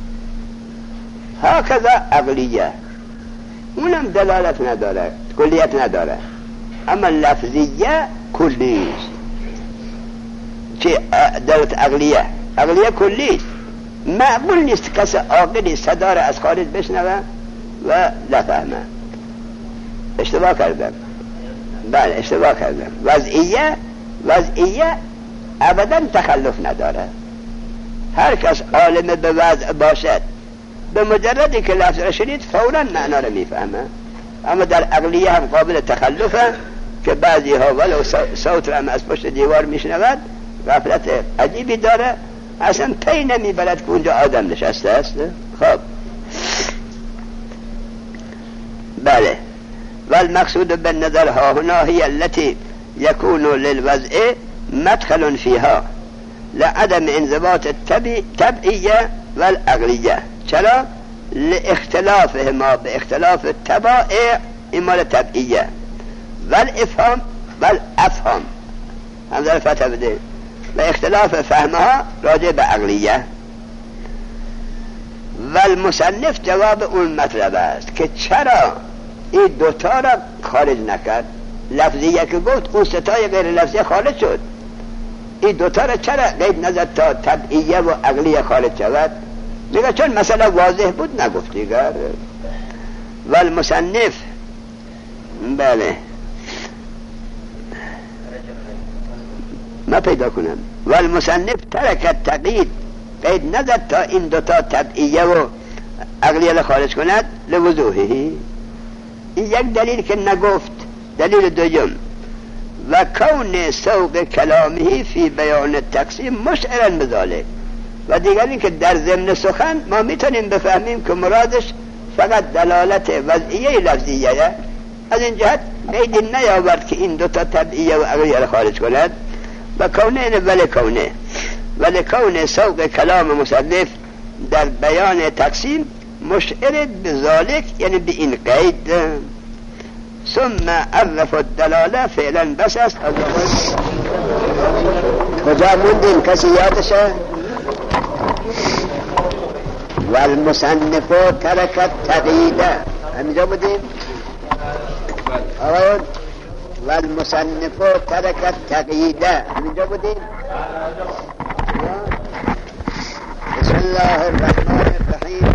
ها کذا عقلیه اونم دلالت نداره، کلیت نداره. اما لفظیه کلیست. چه دلالت عقلیه؟ عقلیه کلیست. معقول نیست کسی عاقلی صدا را از خارج بشنوه و نفهمه. اشتباه کردم، بله اشتباه کردم. وضعیه وضعیه ابدا تخلف نداره. هر کس عالم به وضع باشد به مجردی که لفظ را شنید فوراً معنا را میفهمه. اما در عقلیه هم قابل تخلفه که بعضی ها ولو صوت را هم از پشت دیوار میشنود، غفلت عجیبی داره، اصلا پی نمیبرد که اونجا آدم نشسته است. خب بله. والمقصود بالنظر ها هنا هي التي يكون للوضع مدخل فيها لعدم انضباط الطبعية والعقلية. چرا؟ لاختلافهما باختلاف الطبائع اما طبعیه والافهام والافهام هم در فتح بده، و اختلاف فهمها راجع به عقلیه. والمصنف جواب اون مطلب است که چرا این دوتا را خارج نکرد. لفظیه که گفت اون ستای غیر لفظیه خارج شد، این دوتا را چرا قید نظر تا طبعیه و عقلیه خارج شود؟ میگه چون مسئله واضح بود نگفت دیگر. والمصنف بله ما پیدا کنم. والمصنف ترک تقیید، قید نظر تا این دوتا طبعیه و عقلیه را خارج کند لوضوحی. این یک دلیل که نگفت. دلیل دوم و کون سوق کلامه فی بیان تقسیم مشعرا بذالک، و دیگر این که در ضمن سخن ما میتونیم بفهمیم که مرادش فقط دلالت وضعیه لفظیه، از این جهت قیدی نیاورد که این دوتا طبعیه و عقلیه را خارج کند. و کونه ولی کونه ولی کونه سوق کلام مصنف در بیان تقسیم مشعر بذالک، یعنی به این قید. ثم عرف الدلاله فعلا بس است. از کجا موندیم؟ کسی یادشه؟ والمصنف ترک تقییده، همینجا بودیم؟ آقایون والمصنف ترک تقییده، همینجا بودیم؟ بسم الله الرحمن الرحیم.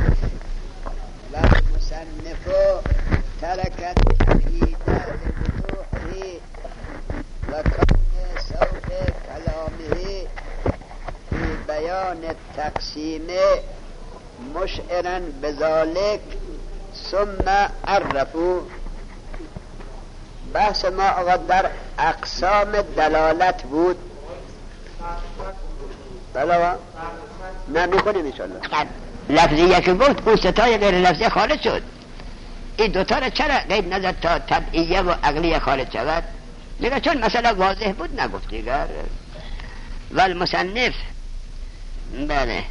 والمصنف ترك التقييد لوضوحه وكون سوق كلامه في بيان التقسيم مشعرا بذلك. ثم عرفوا. بحث ما آقا در اقسام دلالت بود. بله نه میکنیم انشاءالله. لفظیه که گفت اون ستای غیر لفظی خارج شد. این دوتا را چرا قید نزد تا طبعیه و عقلیه خارج شود؟ میگه چون مثلا واضح بود نگفت دیگر. والمصنف بله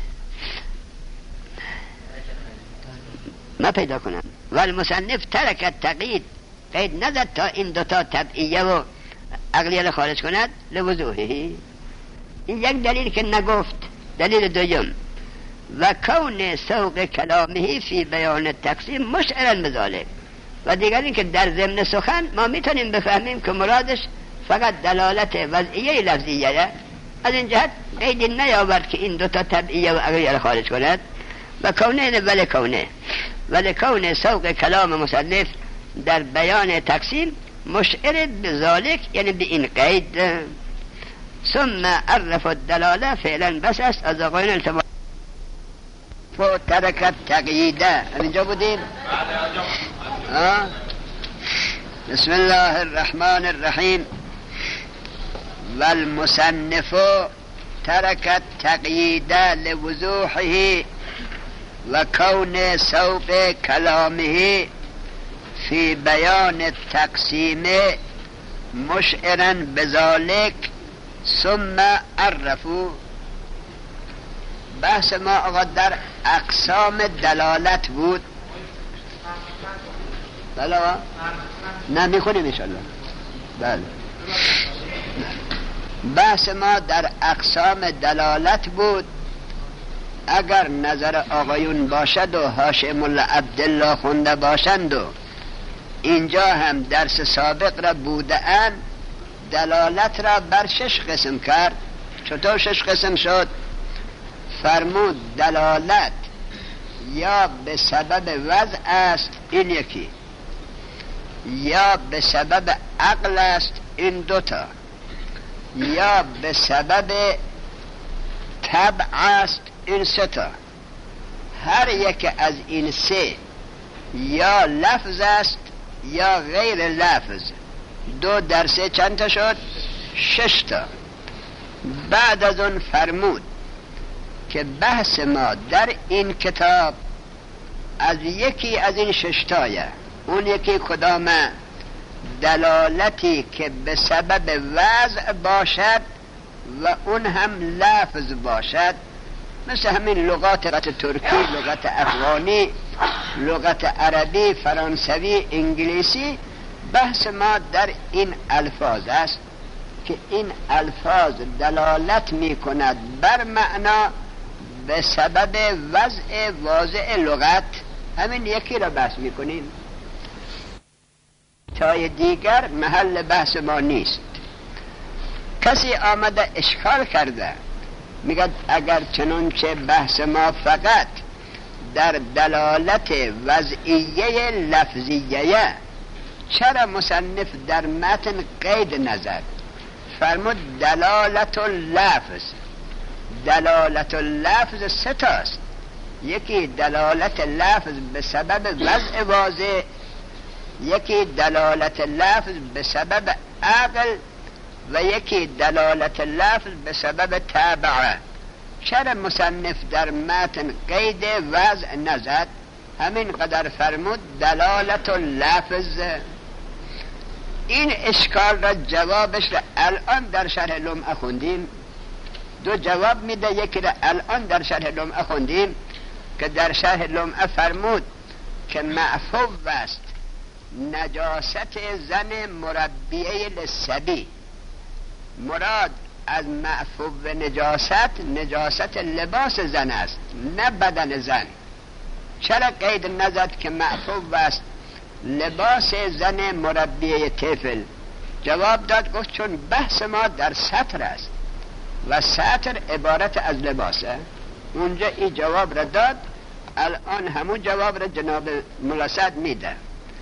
ما پیدا کنم. والمصنف ترک التقیید، قید نزد تا این دوتا طبعیه و عقلیه را خارج کند لوضوحه. این یک دلیل که نگفت. دلیل دوم و کون سوق کلامه فی بیان تقسیم مشعرا بذالک، و دیگر این که در ضمن سخن ما میتونیم بفهمیم که مرادش فقط دلالت وضعیه لفظیه، از این جهت قیدی نیاورد که این دوتا طبعیه و عقلیه را خارج کند. و کونه ولی کونه ولی کونه سوق کلام مصنف در بیان تقسیم مشعر بذالک، یعنی به این قید. ثم عرف الدلاله فعلا بس است. از آقایان التماس ترک تقییده، همینجا بودیم؟ بسم الله الرحمن الرحیم. والمصنف ترک تقییده لوضوحه و کون سوق کلامه فی بیان التقسیم مشعرا بذالک. ثم عرفوا. بحث ما آقا در اقسام دلالت بود. بله نه میخونیم انشاءالله. بله بحث ما در اقسام دلالت بود. اگر نظر آقایون باشد و هاشم الله عبدالله خونده باشند و اینجا هم درس سابق را بوده اند، دلالت را بر شش قسم کرد. چطور شش قسم شد؟ فرمود دلالت یا به سبب وضع است، این یکی، یا به سبب عقل است، این دوتا، یا به سبب طبع است، این ستا. هر یک از این سه یا لفظ است یا غیر لفظ. دو در سه چند تا شد؟ شش تا. بعد از اون فرمود که بحث ما در این کتاب از یکی از این ششتایه. اون یکی کدامه؟ دلالتی که به سبب وضع باشد و اون هم لفظ باشد، مثل همین لغات ترکی، لغت افغانی، لغت عربی، فرانسوی، انگلیسی. بحث ما در این الفاظ است که این الفاظ دلالت می کند بر معنا به سبب وضع واضع لغت. همین یکی را بحث می کنیم، تای دیگر محل بحث ما نیست. کسی آمده اشکال کرده، میگه اگر چنانچه بحث ما فقط در دلالت وضعیه لفظیه، چرا مصنف در متن قید نظر؟ فرمود دلالت اللفظ. دلالت اللفظ ستاست. یکی دلالت لفظ به سبب وضع واضح، یکی دلالت لفظ به سبب عقل و یکی دلالت لفظ به سبب تابعه. چرا مصنف در متن قید وضع نزد؟ همین قدر فرمود دلالت لفظ. این اشکال را جوابش را الان در شرح لمعه خوندیم. دو جواب میده، یکی را الان در شرح لمعه خوندیم که در شرح لمعه فرمود که معفو است نجاست زن مربیه للصبی. مراد از معفو نجاست نجاست لباس زن است، نه بدن زن. چرا قید نزد که معفو است لباس زن مربیه طفل؟ جواب داد، گفت چون بحث ما در سطر است و سطر عبارت از لباسه. اونجا این جواب را داد، الان همون جواب را جناب ملاسد میده.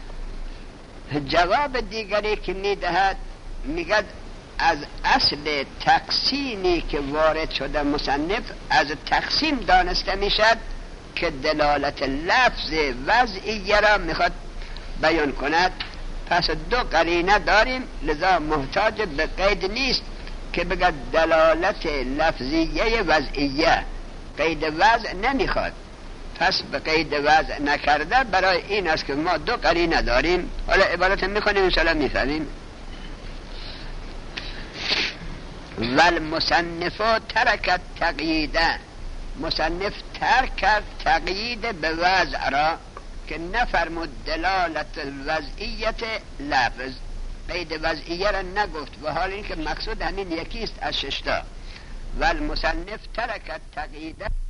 جواب دیگری که میدهد میگد از اصل تقسیمی که وارد شده مصنف، از تقسیم دانسته میشد که دلالت لفظ وضعیه را میخواد بیان کند. پس دو قرینه داریم، لذا محتاج به قید نیست که بگد دلالت لفظیه وضعیه. قید وضع نمیخواد، پس به قید وضع نکرده. برای این است که ما دو قرینه داریم. حالا عبارت میخونیم انشاءالله میفهمیم. والمصنف ترک تقییده، مصنف ترک کرد تقیید به وضع را که نفرمود دلالت الوضعیت لفظ، قید وضعیه را نگفت، و حال این که مقصود همین یکیست از ششتا. والمصنف ترک تقییده